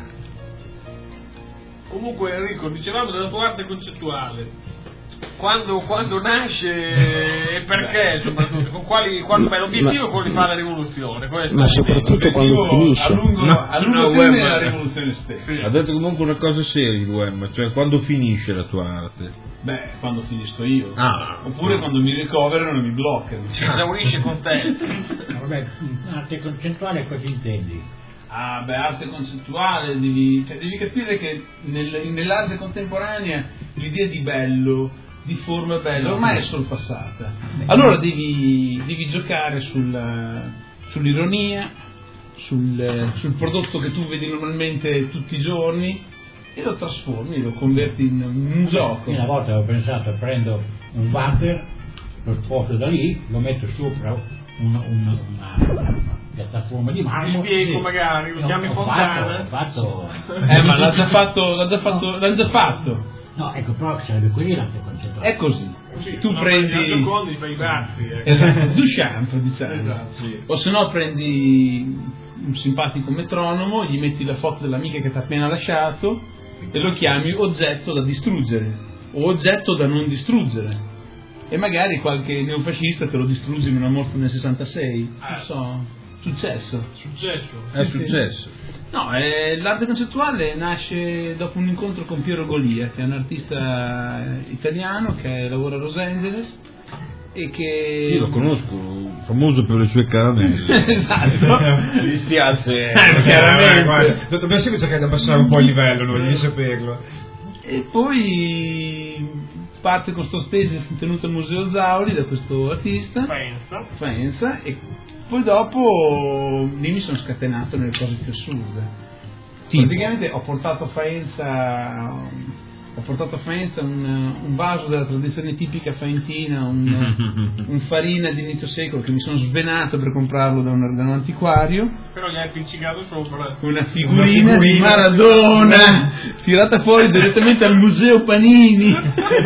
Comunque Enrico, dicevamo della tua arte concettuale. Quando nasce e perché, soprattutto, con quali l'obiettivo è quello di fare la rivoluzione. Ma soprattutto quando finisce. A lungo termine la rivoluzione stessa. Ha detto comunque una cosa seria il UEM, cioè quando finisce la tua arte? Beh, quando finisco io. Oppure quando mi ricoverano e mi bloccano. Si esaurisce con te. Vabbè, arte concettuale cosa intendi? Arte concettuale, devi capire che nell'arte contemporanea l'idea di bello, di forma bella, ormai è sorpassata. Allora devi giocare sull'ironia, sul prodotto che tu vedi normalmente tutti i giorni e lo trasformi, lo converti in un gioco. Una volta avevo pensato, prendo un water, lo sposto da lì, lo metto sopra una piattaforma di marmo. Mi spiego magari, lo chiami Fontana. Ma l'ha già fatto. No, ecco, però sarebbe così l'arte concettuale. È così. Tu prendi Giocondi, fai i baffi. Duchamp, diciamo. Esatto, sì. O se no prendi un simpatico metronomo, gli metti la foto dell'amica che ti ha appena lasciato e lo chiami oggetto da distruggere o oggetto da non distruggere. E magari qualche neofascista te lo distrugge in una mostra nel 66. Non so. Successo. È successo. No, l'arte concettuale nasce dopo un incontro con Piero Golia, che è un artista italiano che lavora a Los Angeles e che... Io lo conosco, famoso per le sue caramelle. Esatto. Mi dispiace, Guarda, chiaramente. dobbiamo sempre cercare di abbassare un po' il livello, noi, devi saperlo. E poi parte con sto stage tenuto al Museo Zauri da questo artista Faenza, e poi dopo lì mi sono scatenato nelle cose più assurde. Praticamente ho portato a Faenza un vaso della tradizione tipica faentina, un farina di inizio secolo che mi sono svenato per comprarlo da un antiquario. Però gli hai appiccicato sopra Una figurina di Maradona tirata fuori direttamente al Museo Panini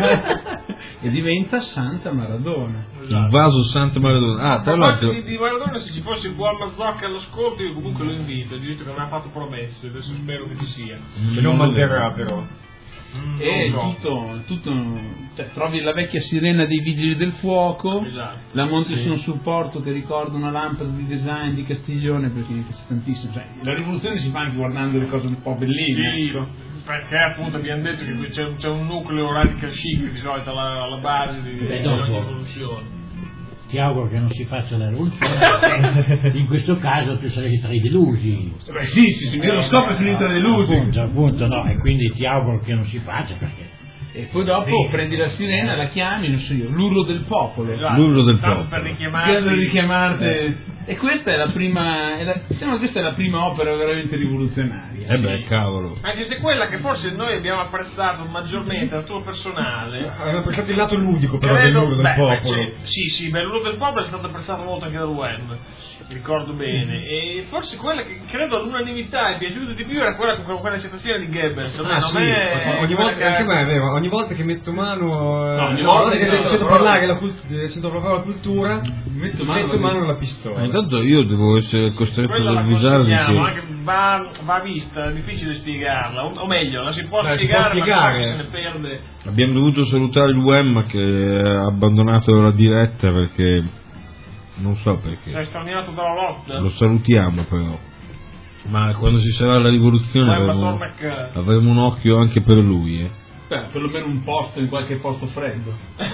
e diventa Santa Maradona. Il vaso Santa Maradona. Tra l'altro di Maradona, se ci fosse il buon Mazzocca all'ascolto, io comunque lo invito, visto che non ha fatto promesse, adesso spero che ci sia. Che non manterrà però. E tutto cioè, trovi la vecchia sirena dei vigili del fuoco, esatto, la monti su un supporto che ricorda una lampada di design di Castiglione, perché mi piace tantissimo, cioè, la rivoluzione si fa anche guardando le cose un po' belline. Sì, perché appunto abbiamo detto che qui c'è un nucleo radical chic di solito alla base di ogni rivoluzione. Ti auguro che non si faccia la rivoluzione. In questo caso tu saresti tra i delusi. Beh sì, lo scopo è finito tra i delusi. Appunto, no, e quindi ti auguro che non si faccia, perché. E poi dopo prendi la sirena, la chiami, non so io, l'urlo del popolo. Esatto, l'urlo del popolo. Per richiamarti. E questa è la prima, questa è la prima opera veramente rivoluzionaria. Beh, cavolo. Anche se quella che forse noi abbiamo apprezzato maggiormente a tuo personale. Hanno apprezzato il lato ludico però dell'urlo del popolo. Sì, l'urlo del popolo è stato apprezzato molto anche dal UEM, ricordo bene. E forse quella che credo all'unanimità è piaciuta di più era quella con quella citazione di Goebbels. Ogni volta, anche a me è vero, ogni volta che metto mano ogni volta che sento parlare la cultura, metto mano alla pistola. Intanto io devo essere costretto ad avvisarvi che anche va vista, è difficile spiegarla, o meglio, la si può spiegare, ma se ne perde. Abbiamo dovuto salutare il UEM che ha abbandonato la diretta perché non so perché. Sei straniato dalla lotta? Lo salutiamo però. Ma quando ci sarà la rivoluzione avremo un occhio anche per lui, perlomeno un posto in qualche posto freddo.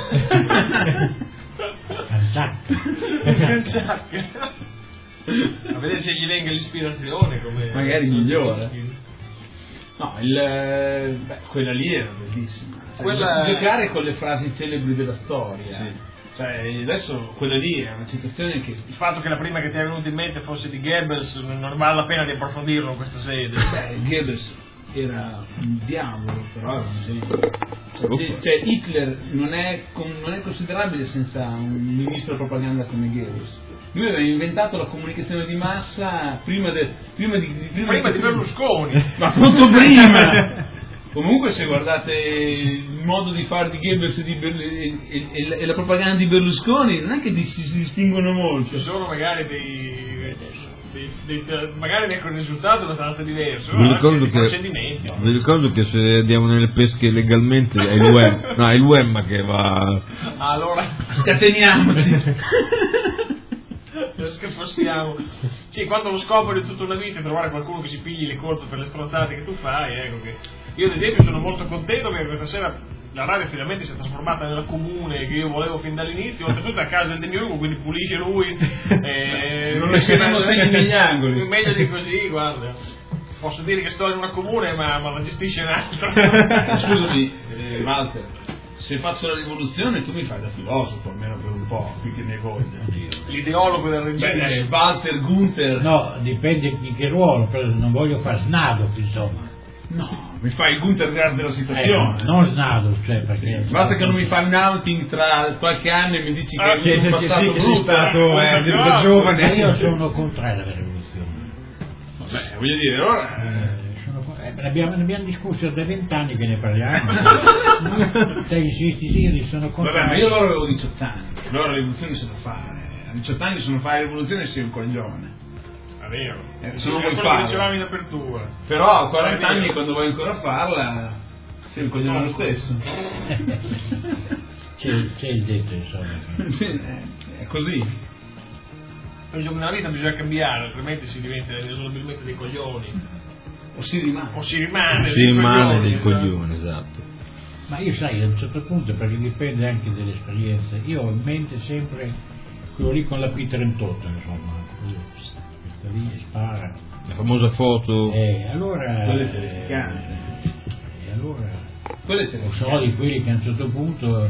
A vedere se gli venga l'ispirazione, come magari migliore. No, quella lì era bellissima. Giocare con le frasi celebri della storia. Sì. Cioè, adesso quella lì è una citazione che. Il fatto che la prima che ti è venuta in mente fosse di Goebbels non vale la pena di approfondirlo in questa sede. Goebbels era un diavolo, però era un genio. Cioè Hitler non è considerabile senza un ministro della propaganda come Goebbels. Lui aveva inventato la comunicazione di massa prima di Berlusconi. Ma appunto prima! Comunque se guardate il modo di fare di Goebbels e la propaganda di Berlusconi non è che si distinguono molto. Ci sono magari magari con il risultato è abbastanza diverso. Vi ricordo che se andiamo nelle pesche legalmente è il UEM che va. Allora scateniamoci. Che possiamo. Sì, quando lo scopo di tutta una vita è trovare qualcuno che si pigli le colpe per le stronzate che tu fai, ecco che. Io ad esempio sono molto contento perché questa sera la radio finalmente si è trasformata nella comune che io volevo fin dall'inizio, oltretutto a casa del demiurgo, quindi pulisce lui. Non lasceremo segni negli angoli. Meglio di così, guarda. Posso dire che sto in una comune ma la gestisce un altro. Scusami, Walter. Se faccio la rivoluzione tu mi fai da filosofo almeno per un po', qui che ne voglio. L'ideologo del regime. Walter Gunther. No, dipende in che ruolo, però non voglio fare snado, insomma. No, mi fai il Gunther Grass della situazione. Non snado, cioè perché. Basta che non mi fai un outing tra qualche anno e mi dici che è un passato brutto. Sei stato da giovane. Io sono contrario alla rivoluzione. Vabbè, voglio dire, ora. Ne abbiamo discusso da 20 anni che ne parliamo. Te insisti, sì, sono contrario. Vabbè, ma io loro avevo 18 anni, allora la rivoluzione si può fare. A 18 anni se non fai la rivoluzione sei un coglione. È vero. Se non vuoi farla. Dicevamo in apertura. Però a 40 anni quando vuoi ancora farla sei un coglione lo stesso. C'è il detto, insomma. È così. Nella vita bisogna cambiare, altrimenti si diventa inesorabilmente dei coglioni. O si rimane dei coglioni, esatto. Ma io sai, a un certo punto, perché dipende anche dell'esperienza, io ho in mente sempre quello lì con la P38, insomma, sta lì e spara. La famosa foto. Allora. Quelle terrificanti. E allora. Quelle lo so di quelli che a un certo punto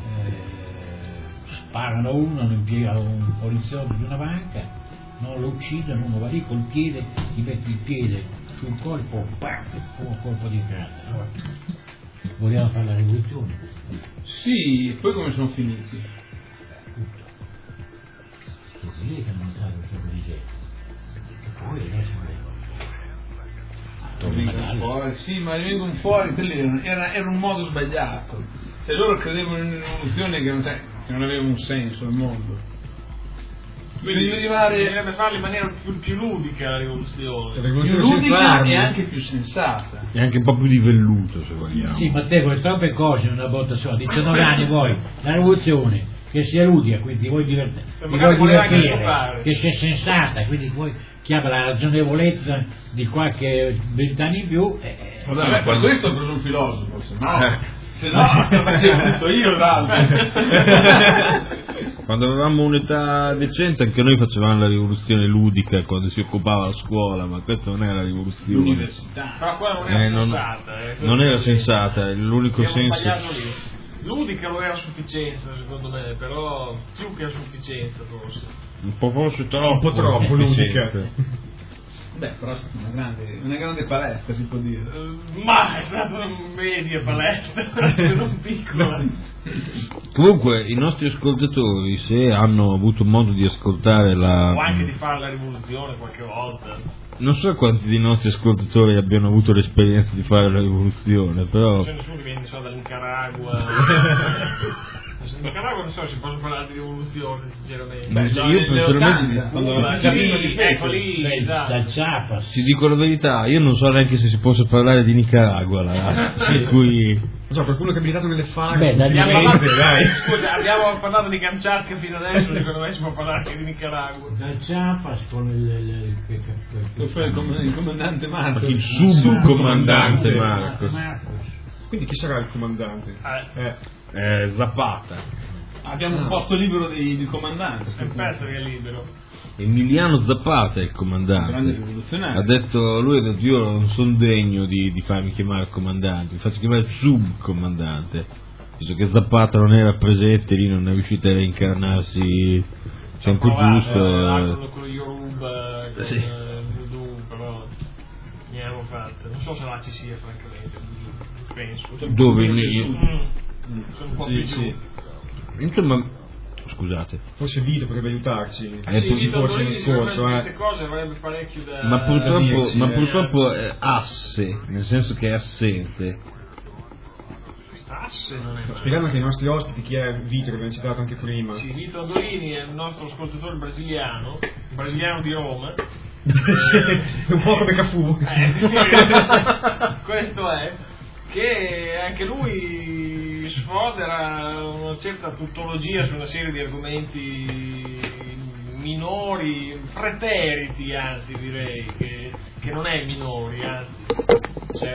sparano uno, lo impiega un poliziotto di una banca, non lo uccidono, uno va lì col piede, gli mette il piede sul corpo, un colpo di grazia. Allora, vogliamo fare la rivoluzione? Sì, e poi come sono finiti? Lì che hanno montato il gioco di gente. E poi adesso fuori, sì, ma vengono fuori, quelli era un modo sbagliato. Cioè loro credevano in una rivoluzione che non aveva un senso al mondo. Quindi bisognerebbe farla in maniera più ludica la rivoluzione. Più ludica e anche più sensata. E anche un po' più di velluto, se vogliamo. Sì, ma te con troppe cose in una botta sola, 19 anni vuoi la rivoluzione che sia ludica, quindi vuoi divertire, che sia sensata, quindi vuoi che abbia la ragionevolezza di qualche 20 anni in più. Vabbè, per questo ho preso un filosofo, se no lo facevo tutto io l'altro. Quando avevamo un'età decente anche noi facevamo la rivoluzione ludica quando si occupava la scuola, ma questa non era la rivoluzione. L'università. Ma quella non era sensata. Non era sensata, l'unico senso. Ludica lo era a sufficienza secondo me, però più che a sufficienza forse. Un po' forse troppo. Un po' troppo ludica. Beh, però è stata una grande palestra, si può dire. Ma è stata una media palestra, se non piccola. Comunque i nostri ascoltatori, se hanno avuto modo di ascoltare o anche di fare la rivoluzione qualche volta, non so quanti dei nostri ascoltatori abbiano avuto l'esperienza di fare la rivoluzione, però non c'è nessuno che viene da Nicaragua. In Nicaragua non so se posso parlare di rivoluzione sinceramente. Beh, io personalmente dal Chiapas. ti dico la verità, io non so neanche se si possa parlare di Nicaragua là, per cui non so, qualcuno che ha militato nelle FARC. Abbiamo parlato di Kamchatka fino adesso, secondo me si può parlare anche di Nicaragua. Dal Chiapas con il comandante Marcos. il subcomandante Marcos. Quindi chi sarà il comandante? Zapata. Abbiamo un posto libero di comandante. È un pezzo che è libero. Emiliano Zapata è il Grande comandante. rivoluzionario. Lui ha detto io non sono degno di farmi chiamare comandante, mi faccio chiamare subcomandante, visto che Zapata non era presente lì, non è riuscito a incarnarsi sempre giusto. Con lo Yoruba, con Voodoo, però ne abbiamo fatte. Non so se là ci sia francamente, penso. Dove Sono un po' più giù. Insomma, scusate. Forse Vito potrebbe aiutarci. Vito forse in ascolto, queste cose avrebbe parecchio da. Ma purtroppo è asse, nel senso che è assente. Asse non è. Spiegando anche ai nostri ospiti chi è Vito, che abbiamo citato anche prima. Sì, Vito Andolini è il nostro ascoltatore brasiliano di Roma. Un po' come Cafù. Questo è. Che anche lui sfodera una certa tuttologia su una serie di argomenti minori, preteriti anzi direi, che non è minori, anzi c'è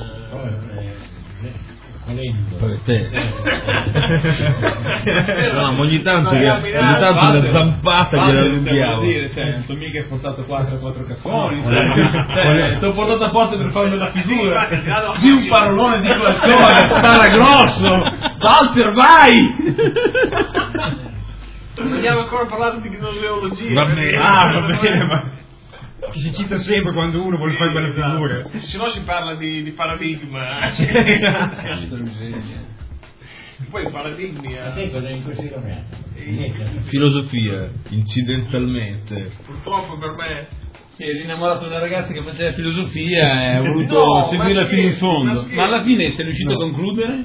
no, ma ogni tanto una zampata gliela allunghiamo. Non so mica hai portato 4 caffoni, ti ho portato apposta per farmi la figura di un parolone di qualcosa, spara grosso, Walter vai! Non abbiamo ancora parlato di gnoseologia. Va bene, ma che si cita sempre quando uno vuole fare quelle figure. Se no si parla di paradigma. Poi i paradigmi. Filosofia, incidentalmente. Purtroppo per me. Eri innamorato di una ragazza che faceva filosofia e ha voluto seguirla fino in fondo. Ma alla fine sei riuscito a concludere?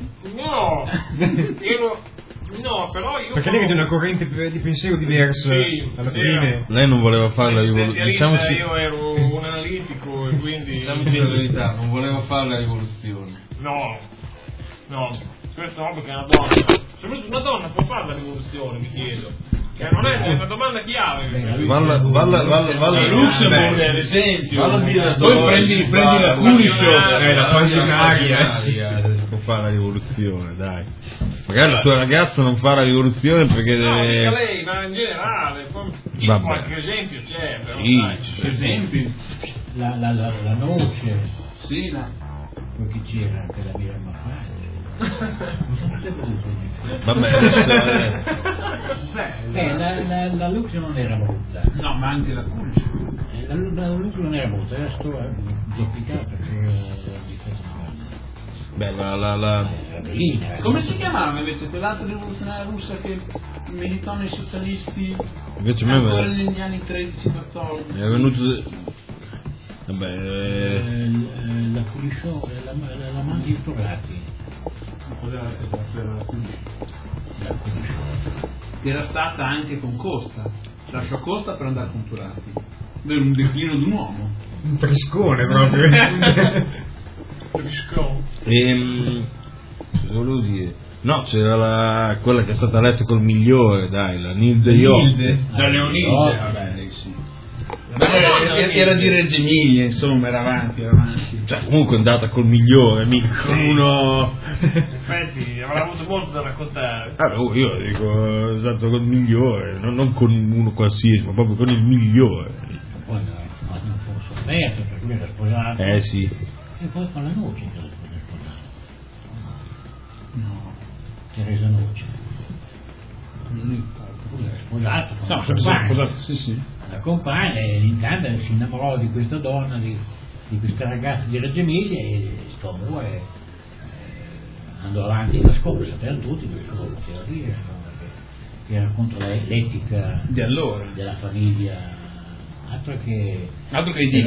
No, però io. Perché lei ha una corrente di pensiero diversa. Sì, alla fine. Lei non voleva fare la rivoluzione. Io ero un analitico e quindi. Diciamoci la verità, non voleva fare la rivoluzione. No, questo no, perché è una donna. Soprattutto una donna può fare la rivoluzione, mi chiedo. Che non è una domanda chiave. Valla Luxemburg è l'esempio. Valla a dire poi prendi la Curiscio, la passionaria. fare la rivoluzione, dai. Magari la tua ragazza non fa la rivoluzione perché No, deve... mica lei, ma in generale, poi Vabbè. qualche esempio c'è, però Sì, dai, ci sono Esempi? La noce, Sì, no. poi chi c'era anche la Mira Maffaglia. Vabbè, adesso... La Lux non era brutta. No, ma anche la Pulce. La Lux non era brutta, era zoppicata di Beh, la... bellina. Come si chiamava invece quell'altra rivoluzionaria russa che militò nei socialisti Invece a me ancora negli anni 13-14? mi è venuto... Vabbè... La Pulisciò, la Manti Torrati. Era stata anche con Costa, lasciò Costa per andare con Turati. È un declino di un uomo. Un frescone proprio. Cosa volevo dire? No, c'era quella che è stata eletta col migliore, dai, la Nilde Iotti. La Leonide, vabbè, sì. Era di Reggio Emilia, insomma, era avanti. Cioè, comunque è andata col migliore, mica con uno... in effetti avrà avuto molto da raccontare. Allora, io dico, è andato col migliore, non con uno qualsiasi, ma proprio con il migliore. Poi non fu sofferto perché lui era sposato. Sì. E poi con la Noce che era sposato. No, Teresa Noce. Lui era sposato con la compagna. Sì. La compagna e l'intanto si innamorò di questa donna, di questa ragazza di Reggio Emilia e sto amore andò avanti la scorsa per tutti, perché solo poteva dire che era contro l'etica Di allora. della famiglia, altro che di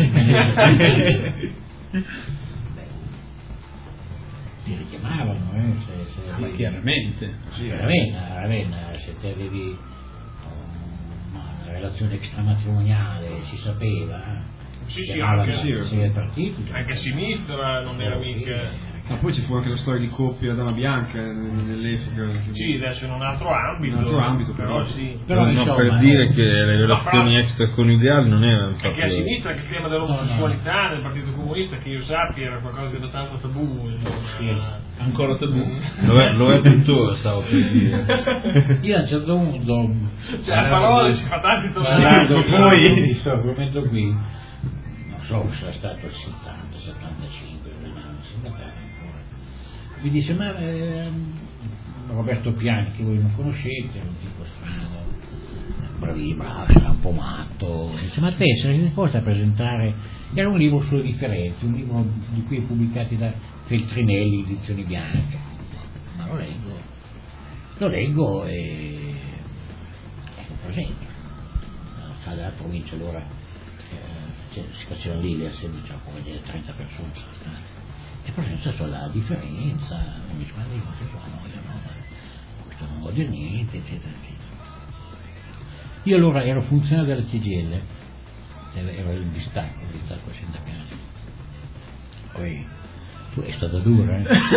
ti richiamavano, se ma chiaramente. sì, Ravenna, se te avevi una relazione extramatrimoniale si sapeva, Sì, chiamavano anche, il partito, anche a sinistra non era mica... Ma poi ci fu anche la storia di coppia Dama Bianca nell'epoca. Sì, adesso in un altro ambito. Però sì. Però, no, insomma, per dire che le relazioni extraconiugali non erano Anche a proprio... sinistra anche il tema dell'omosessualità nel Partito Comunista, che io sappia, era qualcosa di abbastanza tabù. Ancora tabù. Lo è tuttora, stavo per dire. io a un certo punto Cioè, a parole si fa tanti guardando poi questo argomento qui, non so se sarà stato il 70, 75, non ancora, mi dice ma Roberto Piani, che voi non conoscete, è un tipo strano, bravo, sarà un po' matto, dice ma te sei disposto a presentare, era un libro sulle differenze, un libro di cui è pubblicati da Feltrinelli, edizioni bianche, ma lo leggo e lo presento. Nella sala della provincia allora si faceva lì le assemblee, c'erano come dire 30 persone e presento sulla differenza, mi dice ma io non so, questo non vuol dire niente, eccetera eccetera. Io allora ero funzionario della CGIL, ero il distacco sindacale, poi tu è stata dura,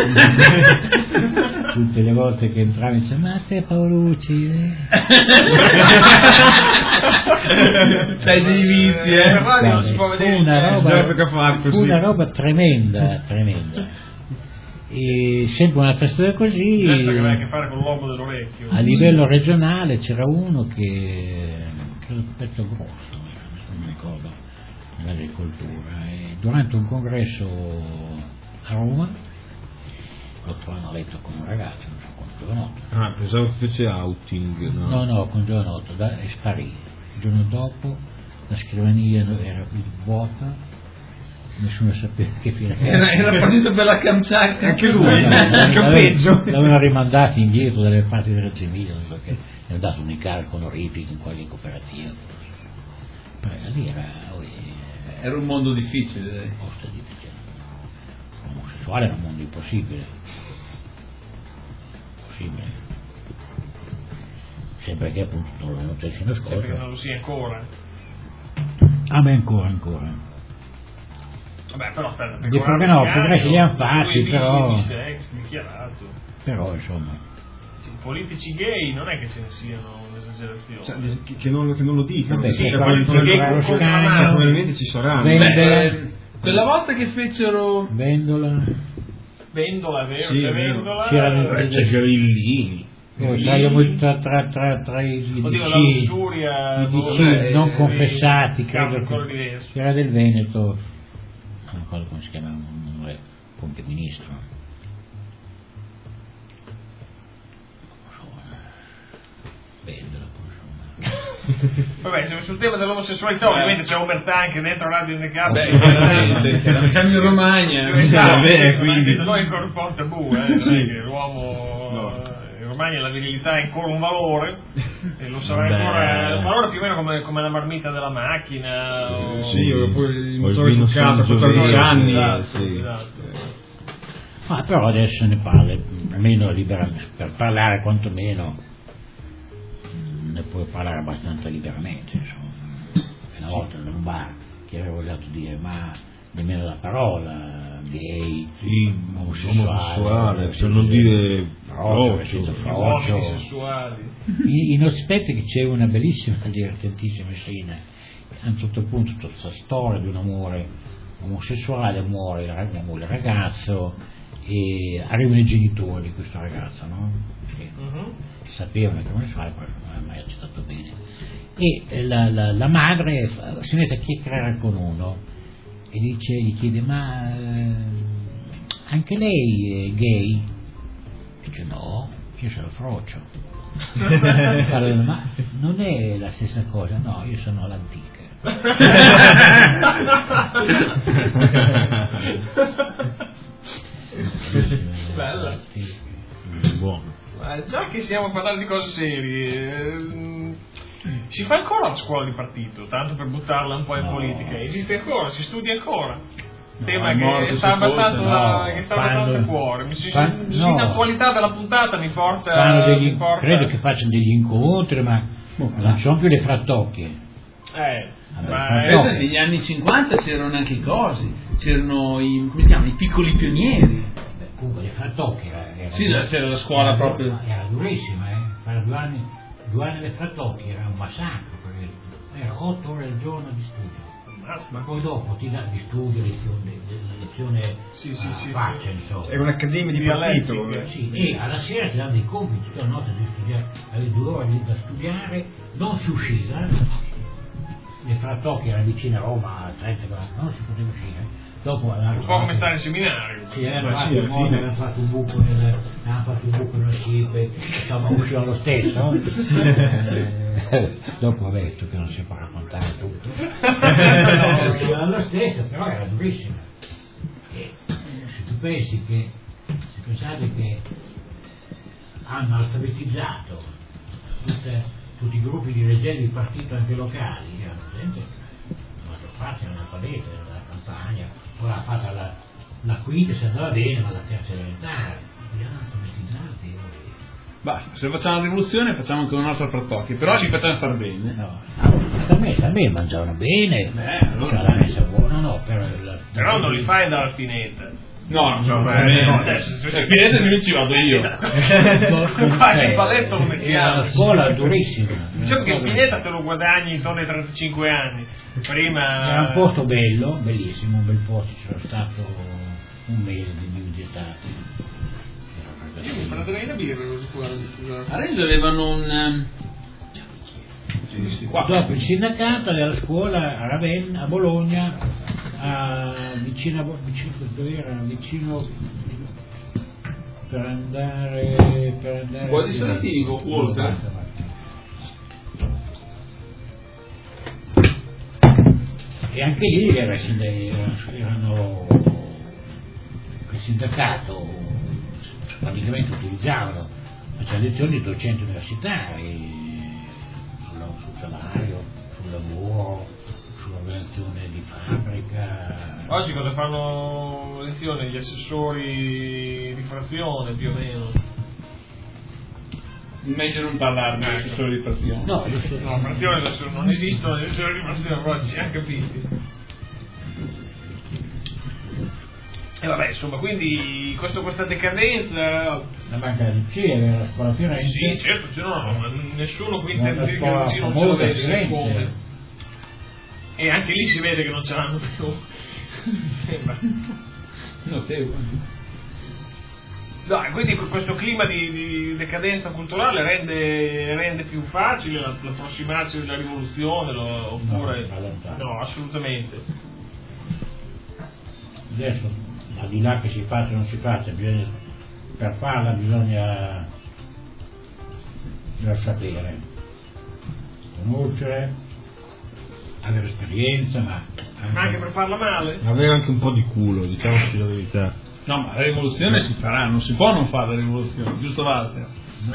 tutte le volte che entravi dice ma te Paolucci Sai dei vizi, fu una roba tremenda e sempre una storia così. Certo che aveva a che fare con l'uomo dell'orecchio. A livello regionale c'era uno che era un pezzo grosso, non mi ricordo, nell'agricoltura, e durante un congresso a Roma lo trovano a letto con un ragazzo, non so, con Giovanotto. Ah, pensavo che fece outing. No, con Giovanotto, e sparì. Il giorno dopo la scrivania era vuota, nessuno sapeva che fine era partito per la Kamchatka anche lui, l'avevano rimandato indietro dalle parti della Emilia, non so che, è andato un incarico onorifico in qualche cooperativa, però lì era un mondo difficile, posto difficile, l'omosessuale era un mondo impossibile, sempre che appunto non lo venuto fino a Sempre che scorsa, non lo sia ancora. ma ancora. Vabbè, però aspetta, Perché no, progressi li hanno fatti, però dichiarato. Però insomma Politici gay non è che ce ne siano un'esagerazione. Cioè, che non lo dicano. Vabbè, sì, probabilmente ci saranno. quella volta che fecero Vendola Vendola, è vero, Sì, c'è è vero. Vendola. C'è Gavillini. Tra i Oddio, la DC, lussuria, i DC non confessati, caso credo ancora che diverso. c'era del Veneto, non ricordo come si chiama, un ponte ministro. Vendola, Vabbè, sul tema dell'omosessualità ovviamente c'è omertà anche dentro Radio NK. Chiaramente, siamo in Romagna. Quindi noi è ancora un po' tabù, non è che l'uomo in Romagna la virilità è ancora un valore e lo sarà ancora un valore più o meno come la marmita della macchina Sì, oppure il o il motore vino su casa, San 14 Giovese, anni. Esatto. Ma però adesso ne parla, almeno liberamente, per parlare quantomeno ne puoi parlare abbastanza liberamente, insomma. Una volta in un bar chi aveva osato dire ma nemmeno la parola gay, Sì, omosessuale, per non dire senza Uomini frocio. sessuali. In Ospete che c'è una bellissima, divertentissima scena, a un certo punto tutta questa storia di un amore omosessuale, muore il ragazzo e arrivano i genitori di questo ragazzo, no? Che sapevano che omosessuale, poi non aveva mai accettato bene. E la madre si mette a chiacchierare con uno e gli chiede ma anche lei è gay? Dice no, io sono frocio. Allora, ma non è la stessa cosa? No, io sono l'antica. Bella. buono. Ma già che stiamo parlando di cose serie, si fa ancora la scuola di partito, tanto per buttarla un po' in politica? Esiste ancora? Si studia ancora? Tema che sta abbastanza a cuore. L'attualità della puntata mi porta. Credo che facciano degli incontri, ma non sono più le frattocchie. Adesso negli anni 50 c'erano anche i cosi, c'erano i piccoli pionieri. Comunque le frattocchie c'era la scuola proprio. Era durissima, fare 2 anni le frattocchie era un massacro, perché era 8 ore al giorno di studio. Ma poi dopo ti dà di studio lezione faccia, insomma. È un'accademia di partito. Sì, e alla sera ti danno dei compiti, tutta la notte devi studiare, avevi 2 ore da studiare, non si usciva. Le frattocchie erano vicine a Roma, a 30 gradi, non si poteva uscire. Dopo un po' come stare in seminario. Sì, avevano fatto un buco nella scipe, insomma uscivano lo stesso. Dopo vabbè, detto che non si può raccontare tutto. Uscivano lo stesso, però era durissimo. E se tu pensate che hanno alfabetizzato tutti i gruppi di dirigenti di partito anche locali, erano gente, la maggior parte erano analfabeti nella campagna. Ora ha fatto la quinta se andava bene, ma la terza elementare, li hanno alfabetizzati. Basta, se facciamo la rivoluzione facciamo anche un'altra frattocchia, però li facciamo star bene. No, da me mangiavano bene, allora la messa buona, no, però non li fai dalla pineta. No, Pineta se ci vado io. Il paletto come ti ha? La scuola è durissima. Diciamo che il Pineta te lo guadagni intorno ai 35 anni. Prima era un posto bello, bellissimo, un bel posto, c'era stato un mese di visitati. Mi prenderei la birra. A Reggio avevano un dopo il sindacato aveva la scuola a Ravenna, a Bologna, vicino per andare poi di Salativo, Walter. E anche lì erano il sindacato praticamente utilizzavano, facevano lezioni di docenti universitari sul salario, sul lavoro, sull'organizzazione di fabbrica. Oggi cosa fanno lezione gli assessori di frazione più o meno? Meglio non parlarne di assessori di frazione. No, frazione adesso non esistono gli assessori di frazione, però ci siamo capiti. E vabbè, insomma, quindi questa decadenza. La banca del CIE, la scuola Firenze. Sì, certo, nessuno qui intende dire che non ce l'avesse come. E anche lì si vede che non ce l'hanno più. Sembra. Notevole. No, quindi questo clima di decadenza culturale rende più facile l'approssimarsi della rivoluzione, oppure no, assolutamente. Adesso, al di là che si faccia o non si faccia, per farla bisogna sapere, conoscere, avere esperienza, ma anche per farla male? Avere anche un po' di culo, diciamoci la verità. No, ma la rivoluzione si farà, non si può non fare la rivoluzione, giusto Walter?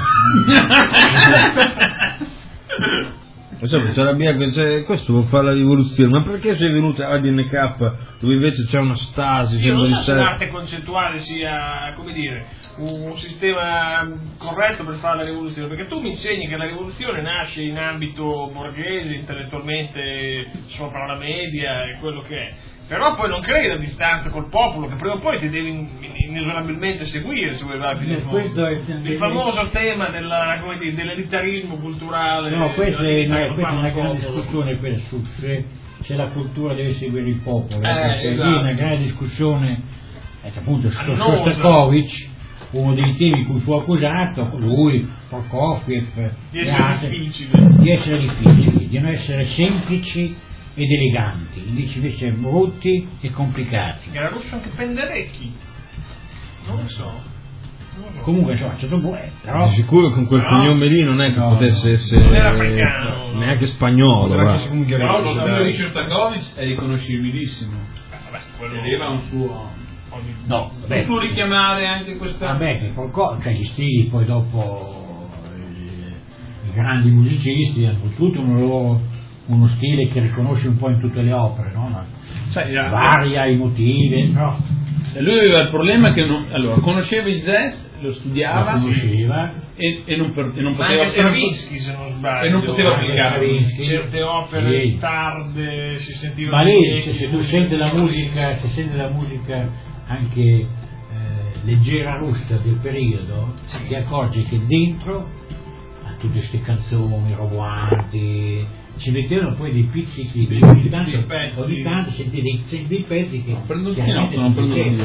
Questo vuol fare la rivoluzione, ma perché sei venuto a DNK dove invece c'è una stasi? Io non so se l'arte concettuale sia, come dire, un sistema corretto per fare la rivoluzione, perché tu mi insegni che la rivoluzione nasce in ambito borghese, intellettualmente sopra la media e quello che è, però poi non crei la distanza col popolo, che prima o poi ti devi inesorabilmente seguire se vuoi arrivare fino in fondo. Il famoso tema dell'elitarismo culturale. No, questa è una grande discussione se la cultura deve seguire il popolo, perché esatto. lì è una grande discussione, appunto Shostakovich, uno dei temi cui fu accusato, lui, Prokofiev, di essere difficili, di non essere semplici ed eleganti, invece brutti e complicati. Era russo anche Penderecki, non lo so. Comunque insomma, c'è dopo, però di sicuro con quel cognome lì non è che potesse essere non era africano, neanche spagnolo. Però lo studio di Shostakovich è riconoscibilissimo. Aveva un suo. No, non può richiamare anche questa. Cioè gli stili poi dopo i grandi musicisti hanno tutto uno stile che riconosce un po' in tutte le opere, no? Varia i motivi, no? Lui aveva il problema che conosceva il jazz, lo studiava, e non poteva Stravinsky, se non sbaglio, e non poteva applicare certe opere tarde, si sentiva. Ma lì se tu senti la musica, anche leggera russa del periodo, ti accorgi che dentro a tutte queste canzoni roboanti ci mettevano poi dei pizzichi, ogni tanto senti dei pezzi che non prendo.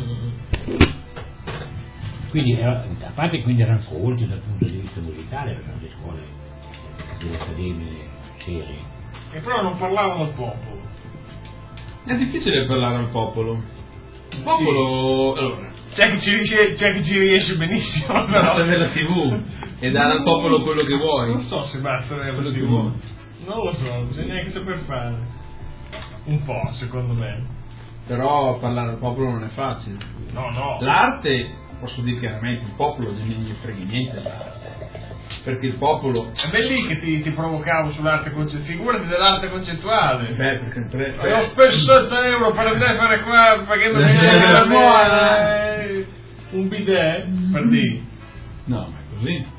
Quindi a parte quindi erano colti dal punto di vista musicale, perché erano le scuole, le accademie serie, e però non parlavano al popolo. È difficile parlare al popolo. Il popolo, allora, c'è chi ci riesce benissimo, però basta avere la TV e dare al popolo quello che vuoi. Non so se basta avere quello la che TV. vuoi. Non lo so, bisogna anche saper fare. Un po', secondo me. Però parlare al popolo non è facile. No. L'arte, posso dire chiaramente, il popolo non ne frega niente dell'arte. Perché il popolo. È ben lì che ti provocavo sull'arte concettuale. Figurati dell'arte concettuale. Perché ho speso 7 euro per andare a fare qua, perché non mi buona un bidet per dire. No, ma è così.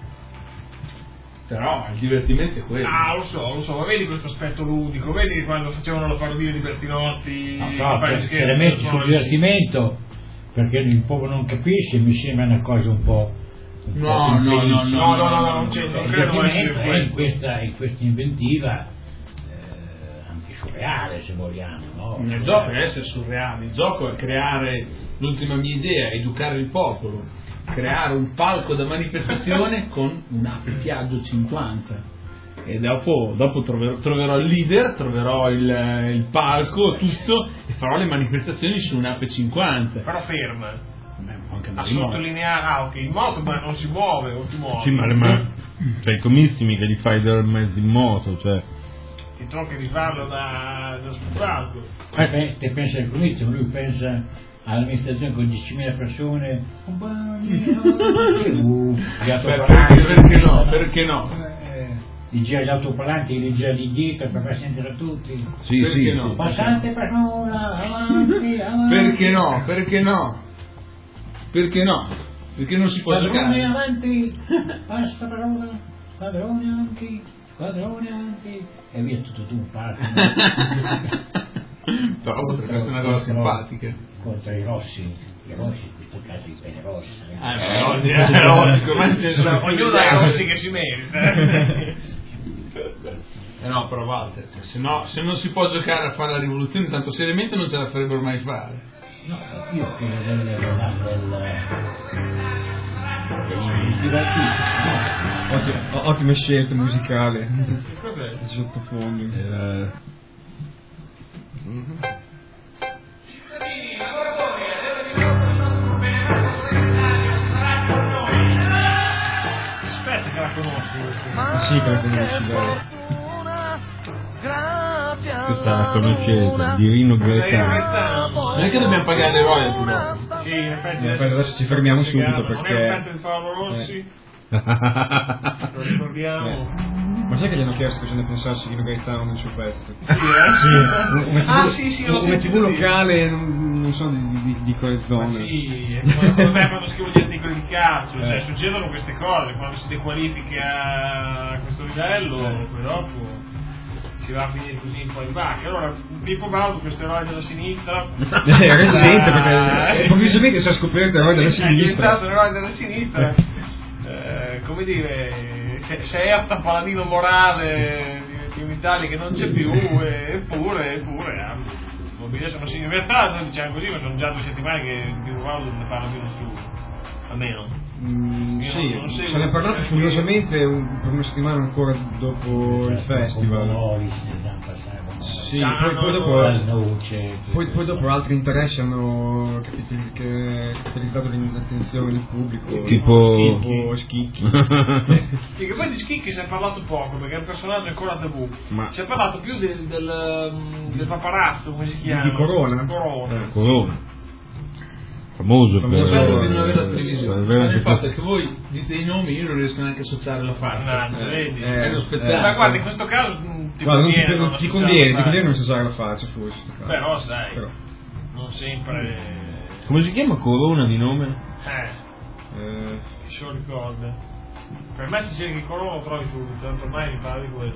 Però il divertimento è quello. Ah, lo so, ma vedi questo aspetto ludico, vedi quando facevano la parodia di Bertinotti. Se le metti sul divertimento, perché il popolo non capisce, mi sembra una cosa un po'. No, non c'entra, non credo mai sia in questa inventiva anche surreale, se vogliamo, no? Il gioco è essere surreale, il gioco è creare, l'ultima mia idea è educare il popolo, creare un palco da manifestazione con un Ape Piaggio 50 e dopo troverò il leader, troverò il palco, tutto, e farò le manifestazioni su un Ape 50. Però ferma. A sottolineare, il moto ma non si muove, o ti muove. Sì, ma cioè i comissimi che li fai da mezzo in moto, cioè. Ti tocca di farlo da sputato. Te pensa al comizio, lui pensa all'amministrazione con 10.000 persone. Perché no? Gli gira gli autoparlanti, li gira lì dietro per far sentire a tutti. Sì. No? Passate per nulla, avanti. Perché no? Perché non si può Padrone giocare. avanti, basta parola, padrone avanti, e via tutto tu, parti. Però potrebbe essere una cosa simpatica. Contro i rossi, in questo caso i bene rossi. Ognuno ha i rossi che si merita. No, però Walter, se non si può giocare a fare la rivoluzione, tanto seriamente non ce la farebbero mai fare. No, io scrivo degli artisti, no? Ottime scelte musicali. Cos'è? Di sottofondo. Aspetta che la conosco questa. Sì, che la conosci, dai. Questa la conoscete, di Rino Gaetano. Non è che dobbiamo pagare le royalty dopo. Sì, in effetti Adesso ci fermiamo subito non è un perché... pezzo di Paolo Rossi, lo ricordiamo. Ma sai che gli hanno chiesto cosa ne pensassi di Rino Gaetano nel suo pezzo? Sì, Una TV locale, non so di quale zona. sì, è come quando scrivo gli articoli di calcio, cioè succedono queste cose, quando si dequalifica a questo livello, poi dopo si va a finire così un po' in vacca. Allora, Pippo Baudo, questo eroe della sinistra, È recente perché improvvisamente si è scoperto l'eroe della è sinistra. diventato l'eroe della sinistra, come dire, certa paladino morale di un'Italia che non c'è più, eppure sono in realtà noi diciamo così, ma sono già 2 settimane che Pippo Baudo non ne parla più nessuno, almeno. Sì, non seguo, se ne è parlato furiosamente per una settimana ancora dopo il festival. Sì, poi dopo altri interessi hanno catalizzato l'attenzione del pubblico, tipo Schicchi. Sì, che poi di Schicchi si è parlato poco perché è un personaggio ancora tabù. Ma- Si è parlato più del paparazzo, come si chiama? Di Corona? Corona. Famoso per... Bello di non avere la televisione. per avere Il anche fatto è che voi dite i nomi, io non riesco neanche a associare la faccia. Mannaggia, vedi? È uno spettacolo. Ma guarda, in questo caso ti Guarda, ti conviene non si usare la faccia, forse. Però sai, Però. non sempre. Come si chiama Corona di nome? Chi se lo ricorda? Per me se cerchi Corona lo trovi subito, tanto ormai mi parla di quello.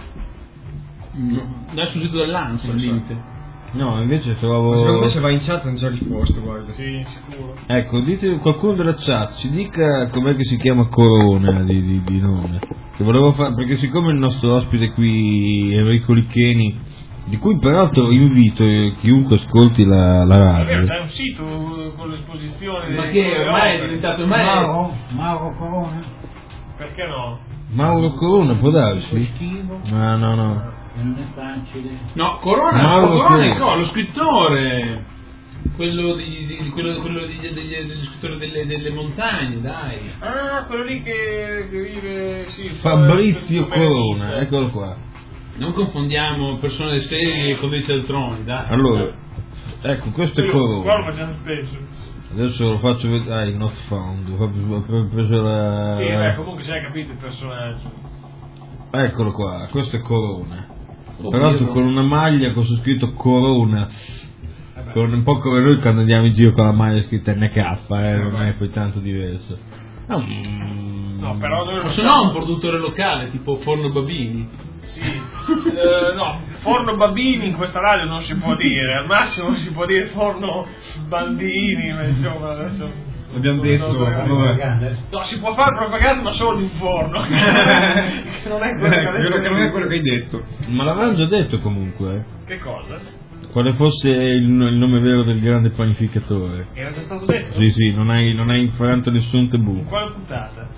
Dai sul sito dell'Ansa, al limite. No, invece Secondo me trovavo... se vai in chat hanno già risposto, guarda. Sì, sicuro. Ecco, dite qualcuno della chat, ci dica com'è che si chiama Corona di nome. Che volevo fare, perché siccome il nostro ospite qui, Enrico Liccheni, di cui peraltro invito chiunque ascolti la È vero, radio. c'è un sito con l'esposizione. Ma delle che tue ormai è opere. diventato Mauro Corona, Perché no? Mauro Corona, può darsi? schivo, No. e non è facile. No, Corona, Mauro Corona è Corona. lo scrittore. Quello degli scrittori delle montagne, dai. Ah, quello lì che vive. Sì, Fabrizio Corona, eccolo qua. Non confondiamo persone serie con dei cialtroni, dai. Allora, ecco, questo è Qua lo Corona. facciamo spesso. Adesso lo faccio vedere. Not found. Ho preso la. Sì, comunque si è capito il personaggio. Eccolo qua, questo è Corona. Peraltro con una maglia con su scritto Corona. Con un po' come noi quando andiamo in giro con la maglia scritta NK, non è poi tanto diverso. No, però noi lo Se no un produttore locale, tipo Forno Babini. Sì. No, Forno Babini in questa radio non si può dire, al massimo si può dire Forno Bandini, ma insomma adesso. Abbiamo detto, No, si può fare propaganda ma solo in forno. Non è quello che non è quello che hai detto. Ma l'avevano già detto comunque. Che cosa? Quale fosse il nome vero del grande panificatore. Era già stato detto? Sì, non hai infranto nessun tabù. In quale puntata?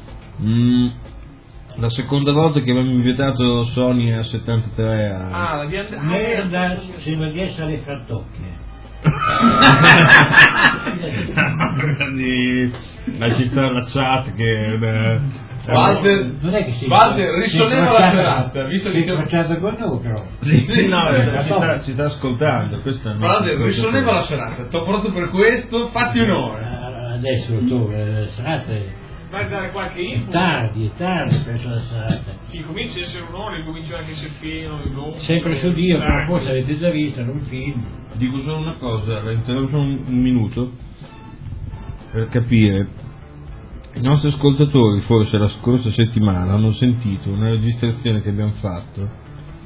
La seconda volta che avevamo invitato Sony a 73 anni. L'abbiamo Merda, se non riesce alle frattocchie. Lasci stare la chat che Walter, Non è che si risolleva la serata, visto si è che incrociato con noi però. ci sta ascoltando. Questa è una Walter, risolleva la serata, ti ho portato per questo, fatti un'ora. Adesso tu, la serata Vai a dare qualche è info? tardi penso la serata. Sì, comincia a essere un'ora, comincia anche a essere pieno. Sempre su Dio, però forse avete già visto in un film. Dico solo una cosa, la interrompo un minuto per capire. I nostri ascoltatori forse la scorsa settimana hanno sentito una registrazione che abbiamo fatto,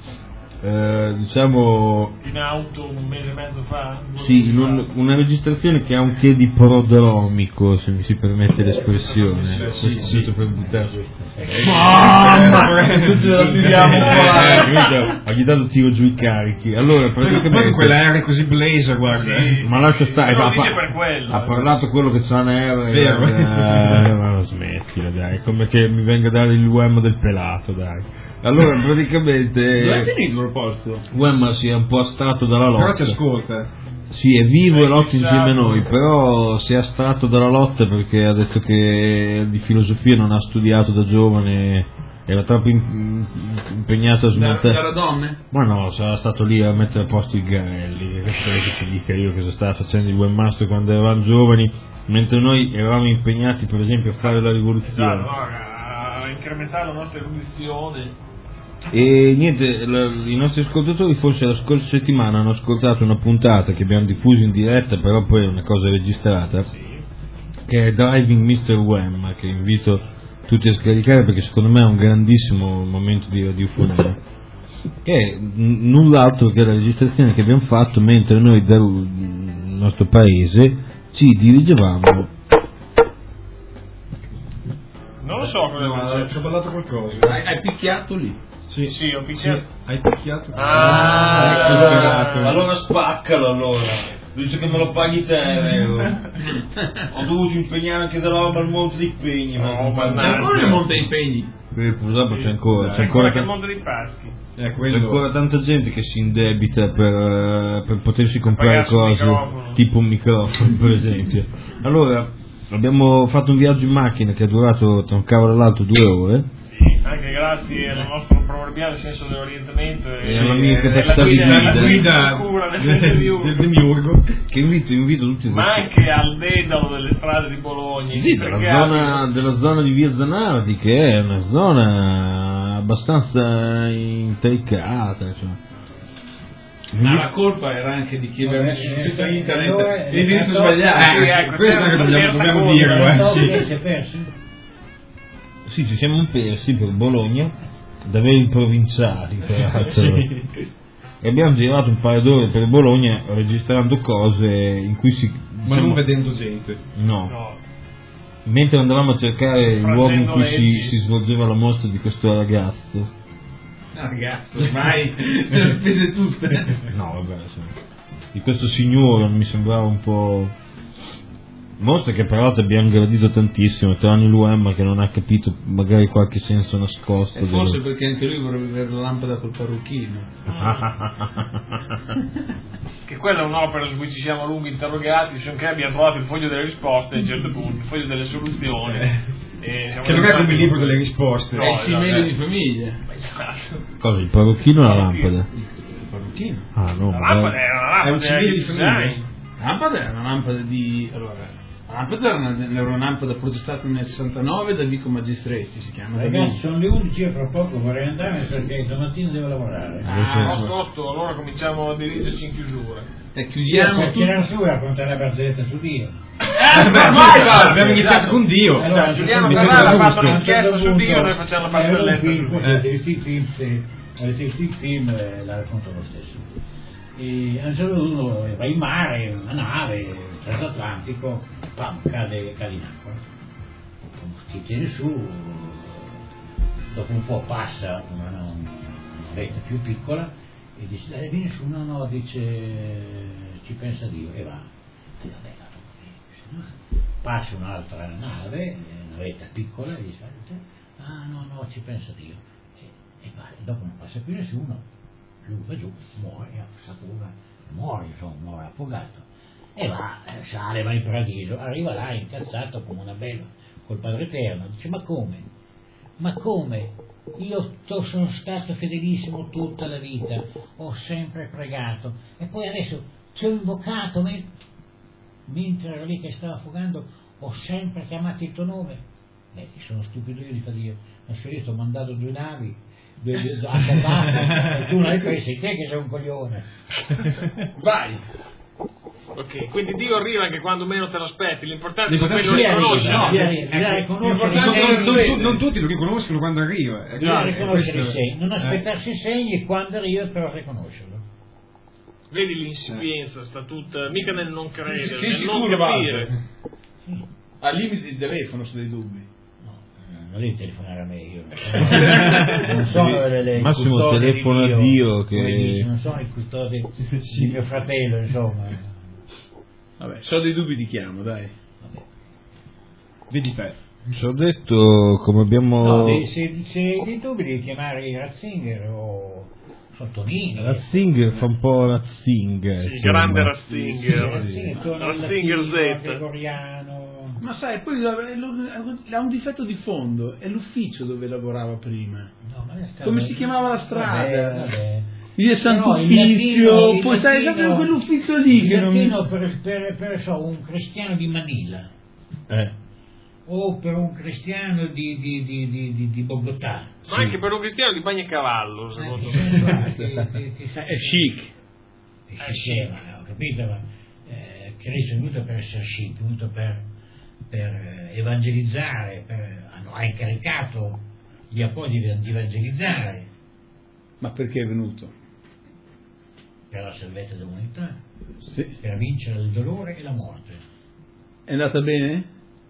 diciamo In auto un mese e mezzo fa? sì, una registrazione che ha un che di prodromico, se mi si permette l'espressione. Sì. Per buttare. Mamma Tutti la pigliamo qua. Ha gli dato tiro giù i carichi. Allora, praticamente quella era così blazer, guarda. ma lascia stare, lo dice per quello. ha parlato quello che c'ha nero. Vero. Ma smettila, dai, come che mi venga a dare il uomo del pelato, dai. Allora, praticamente Dove è finito il posto? Wemma si è un po' astratto dalla lotta. Però ci ascolta. Sì, è vivo e lotta insieme a noi, però si è astratto dalla lotta perché ha detto che di filosofia non ha studiato da giovane, era troppo impegnato a smontare. Era donne? Ma no, sarà stato lì a mettere a posto i garelli, che ti dica io cosa stava facendo il webmaster quando eravamo giovani, mentre noi eravamo impegnati per esempio a fare la rivoluzione. Esatto, a incrementare la nostra erudizione. E niente, i nostri ascoltatori forse la scorsa settimana hanno ascoltato una puntata che abbiamo diffuso in diretta, però poi è una cosa registrata, che è Driving Mr. Wham, che invito tutti a scaricare perché secondo me è un grandissimo momento di radiofonia, che è null'altro che la registrazione che abbiamo fatto mentre noi dal nostro paese ci dirigevamo. Non lo so cosa Ci ho ballato qualcosa. Hai picchiato lì. Sì, ho picchiato. Hai picchiato? Allora spaccalo allora, visto che me lo paghi te, vero? Ho dovuto impegnare anche della roba al monte dei pegni. C'è ancora il monte dei pegni? Purtroppo c'è ancora che il mondo dei paschi. C'è ancora tanta gente che si indebita per potersi comprare cose tipo un microfono per esempio. Allora abbiamo fatto un viaggio in macchina che è durato tra un cavolo e l'altro 2 ore. Sì, anche grazie al nostro proverbiale senso dell'orientamento e alla mia capacità di guida del demiurgo, che invito tutti ma anche al dedalo delle strade di Bologna, sì, della zona di Via Zanardi, che è una zona abbastanza intricata, cioè. Ma la colpa era anche di chi aveva messo su internet l'indirizzo sbagliato. Questo è che dobbiamo dirlo. Sì, ci siamo persi per Bologna da veri provinciali, e abbiamo girato un paio d'ore per Bologna registrando cose in cui ma non vedendo gente. No. Mentre andavamo a cercare il luogo in cui si svolgeva la mostra di questo ragazzo. Ragazzo, ormai le ho spese tutte. No, vabbè, sì. Di questo signore mi sembrava un po'. Mostra che però abbiamo gradito tantissimo, tranne l'UM che non ha capito magari qualche senso nascosto. E forse perché anche lui vorrebbe avere la lampada col parrucchino. Che quella è un'opera su cui ci siamo a lungo interrogati, se che abbiamo trovato il foglio delle risposte a un certo punto, il foglio delle soluzioni. Che non è come il libro delle risposte. È il cimelio di famiglia. Esatto. Il parrucchino o la lampada? Il parrucchino. Ah no, la lampada è una lampada è un cimelio di famiglia. design. La lampada è una lampada di. Allora, la lampada era una lampada protestata nel 69 da Vico Magistretti, si chiama. Ragazzi, sono le 11 e fra poco vorrei andare perché domattina devo lavorare. Posto, allora cominciamo a dirigerci in chiusura. E chiudiamo tutto. Tirare su a raccontare la barzelletta su Dio. Abbiamo iniziato con Dio. Allora, Giuliano Ferrara ha fatto un'inchiesta su Dio, noi facciamo la barzelletta su Dio. Il film la racconto lo stesso. E a un certo punto va in mare, una nave transatlantico, cade in acqua, si tiene su, dopo un po' passa una vetta più piccola e dice dai vieni su, no, dice ci pensa Dio e va. Passa un'altra nave, una vetta piccola e dice no, ci pensa Dio e va, e dopo non passa più nessuno, lui va giù, muore, muore affogato e va, sale, va in paradiso, arriva là incazzato come una bella col Padre Eterno, dice ma come? Io sono stato fedelissimo tutta la vita, ho sempre pregato e poi adesso ti ho invocato mentre ero lì che stavo affogando, ho sempre chiamato il tuo nome. Sono stupido io di fare Dio, ma se io ti ho mandato 2 navi a combattere e tu non hai preso, sei te che sei un coglione. Vai. Ok, quindi Dio arriva anche quando meno te lo aspetti, l'importante è quello che riconoscere. Non tutti lo riconoscono quando arriva. Riconoscere i segni, non aspettarsi i segni e quando arriva però riconoscerlo. Vedi l'insipienza, sta tutta, mica nel non credere, sì, nel non capire. Al limite di telefono se dei dubbi. non devi telefonare a me, io non sono le Massimo custode telefona di a Dio come che... dici, non sono i custodi di mio fratello, insomma. Vabbè, se ho dei dubbi ti chiamo, dai. Vedi te. Ci ho detto come abbiamo... No, se dei dubbi devi chiamare i Ratzinger o Sottonini. Ratzinger fa un po' Ratzinger. Sì, insomma. grande Ratzinger. Ratzinger Z. Gregoriano. Ma sai, poi ha un difetto di fondo, è l'ufficio dove lavorava prima. No, ma Come si chiamava la strada? Vabbè. Via Sant'Uffizio, poi sai, sempre quell'ufficio lì che non... per so, un cristiano di Manila. O per un cristiano di Bogotà. Ma anche per un cristiano di Bagnacavallo, secondo me. È chic. Ho capito, ma Cristo è venuto per essere chic, è venuto per evangelizzare, ha incaricato gli apostoli di evangelizzare. Ma perché è venuto? Per la salvezza dell'umanità, Sì. per vincere il dolore e la morte. È andata bene?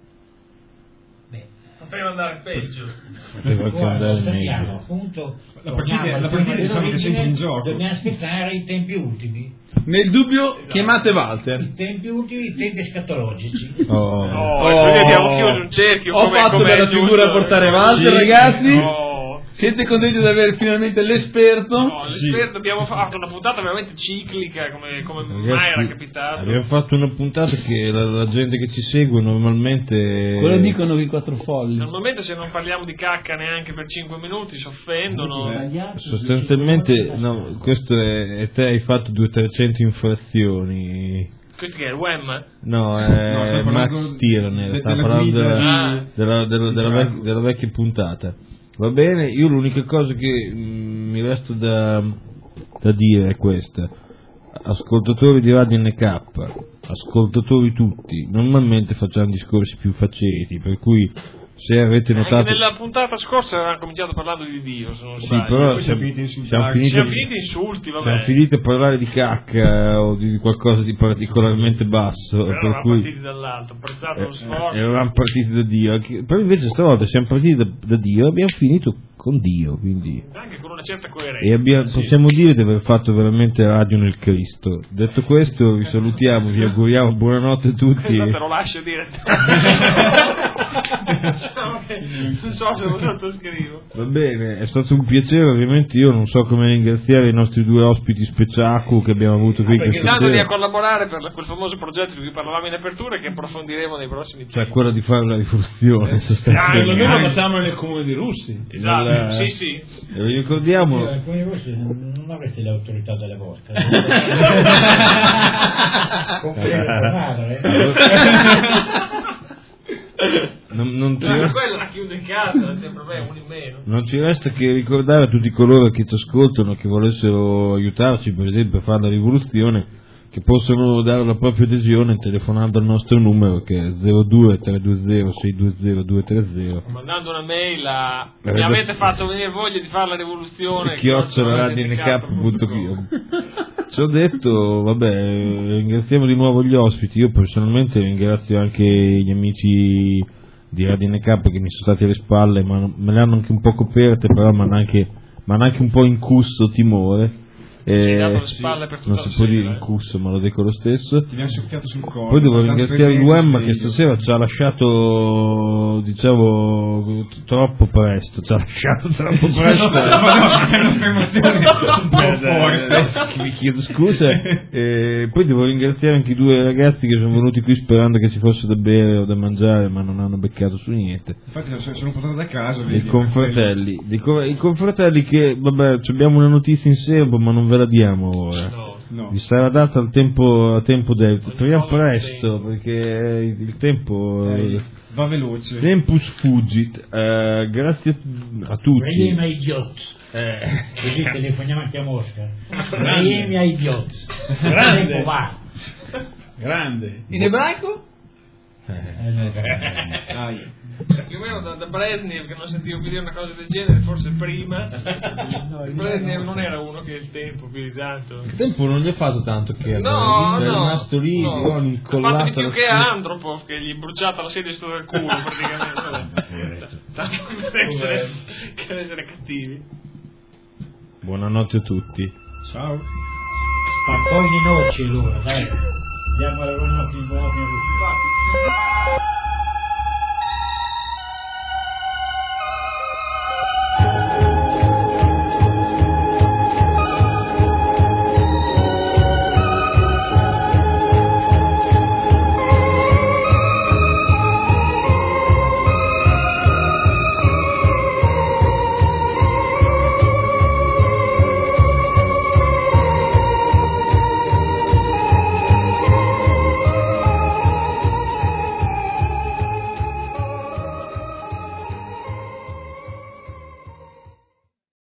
Poteva andare peggio. Speriamo, appunto, La partita diciamo che è sempre in gioco. dobbiamo aspettare i tempi ultimi. Nel dubbio chiamate Walter. I tempi ultimi, i tempi escatologici. Quindi abbiamo chiuso un cerchio. Ho fatto bella figura a portare Walter, ragazzi. No. Siete contenti di avere finalmente l'esperto? No, l'esperto, abbiamo fatto una puntata veramente ciclica, come mai era capitato. Abbiamo fatto una puntata che la gente che ci segue normalmente... Quello dicono i quattro folli. Normalmente se non parliamo di cacca neanche per 5 minuti si offendono. Sostanzialmente, no, questo è te hai fatto 200-300 infrazioni. Questo che è il WEM? No, è Max Tierney, sta parlando della vecchia puntata. Va bene, io l'unica cosa che mi resta da dire è questa: ascoltatori di Radio NK, ascoltatori tutti, normalmente facciamo discorsi più faceti, per cui se avete notato... Anche nella puntata scorsa avevamo cominciato parlando di Dio, se non sbaglio. Sì, però Poi siamo finiti insulti, vabbè. Siamo finiti a parlare di cacca o di qualcosa di particolarmente basso. Però per eravamo cui partiti dall'alto, apprezzato lo sforzo. eravamo partiti da Dio. Però invece stavolta siamo partiti da Dio e abbiamo finito con Dio, quindi... Anche con una certa coerenza. E possiamo dire di aver fatto veramente radio nel Cristo. Detto questo, vi salutiamo, vi auguriamo buonanotte a tutti. Te lo lascio dire. Non so se lo sottoscrivo. Va bene, è stato un piacere, ovviamente io non so come ringraziare i nostri due ospiti speciacu che abbiamo avuto qui Perché questa danno sera. a collaborare per quel famoso progetto di cui parlavamo in apertura e che approfondiremo nei prossimi Cioè tempi. quella di fare una rivoluzione sostanzialmente. Noi lo facciamo nel comune di Russi. Esatto, sì. E vi ricordiamo Alcuni di voi non avreste l'autorità delle vostre. non ci Ma resta, quello la chiude in casa, sempre me, uno in meno. non ci resta che ricordare a tutti coloro che ci ascoltano che volessero aiutarci per esempio a fare la rivoluzione che possono dare la propria adesione telefonando al nostro numero che è 02 320 620 230, mandando una mail a mi avete fatto venire voglia di fare la rivoluzione @radionk.com. Ci ho detto, vabbè, ringraziamo di nuovo gli ospiti. Io personalmente ringrazio anche gli amici di Radio NK che mi sono stati alle spalle, ma me le hanno anche un po' coperte, però mi hanno anche un po' incusso timore. dato le spalle per tutta non la si può dire sera, incusso, ma lo dico lo stesso. Ti viene soffiato sul collo. Poi devo ringraziare il UEM che stasera ci ha lasciato, diciamo, troppo presto. È un'affermazione un po' forte. Vi chiedo scusa. Poi devo ringraziare anche i due ragazzi che sono venuti qui sperando che ci fosse da bere o da mangiare, ma non hanno beccato su niente. Infatti sono portato da casa. I confratelli che, vabbè, abbiamo una notizia in serbo, ma non ve la diamo ora. No. Vi sarà data a tempo debito. Speriamo presto, perché il tempo va veloce. Tempus fugit. Grazie a tutti. Vreme idiot. Così telefoniamo anche a Mosca. Vreme idiot. Grande. Va. Grande. In ebraico? Più o meno da Brezhnev, che non sentivo più dire una cosa del genere, forse prima. Brezhnev non era uno che il tempo più di tanto. Il tempo non gli ha fatto tanto che è rimasto lì, ha fatto di più che a Andropov, che gli è bruciata la sedia sotto il culo praticamente. tanto per essere cattivi. Buonanotte a tutti. Ciao. Spaccogliene noci allora, dai. Andiamo alla buonanotte in buona.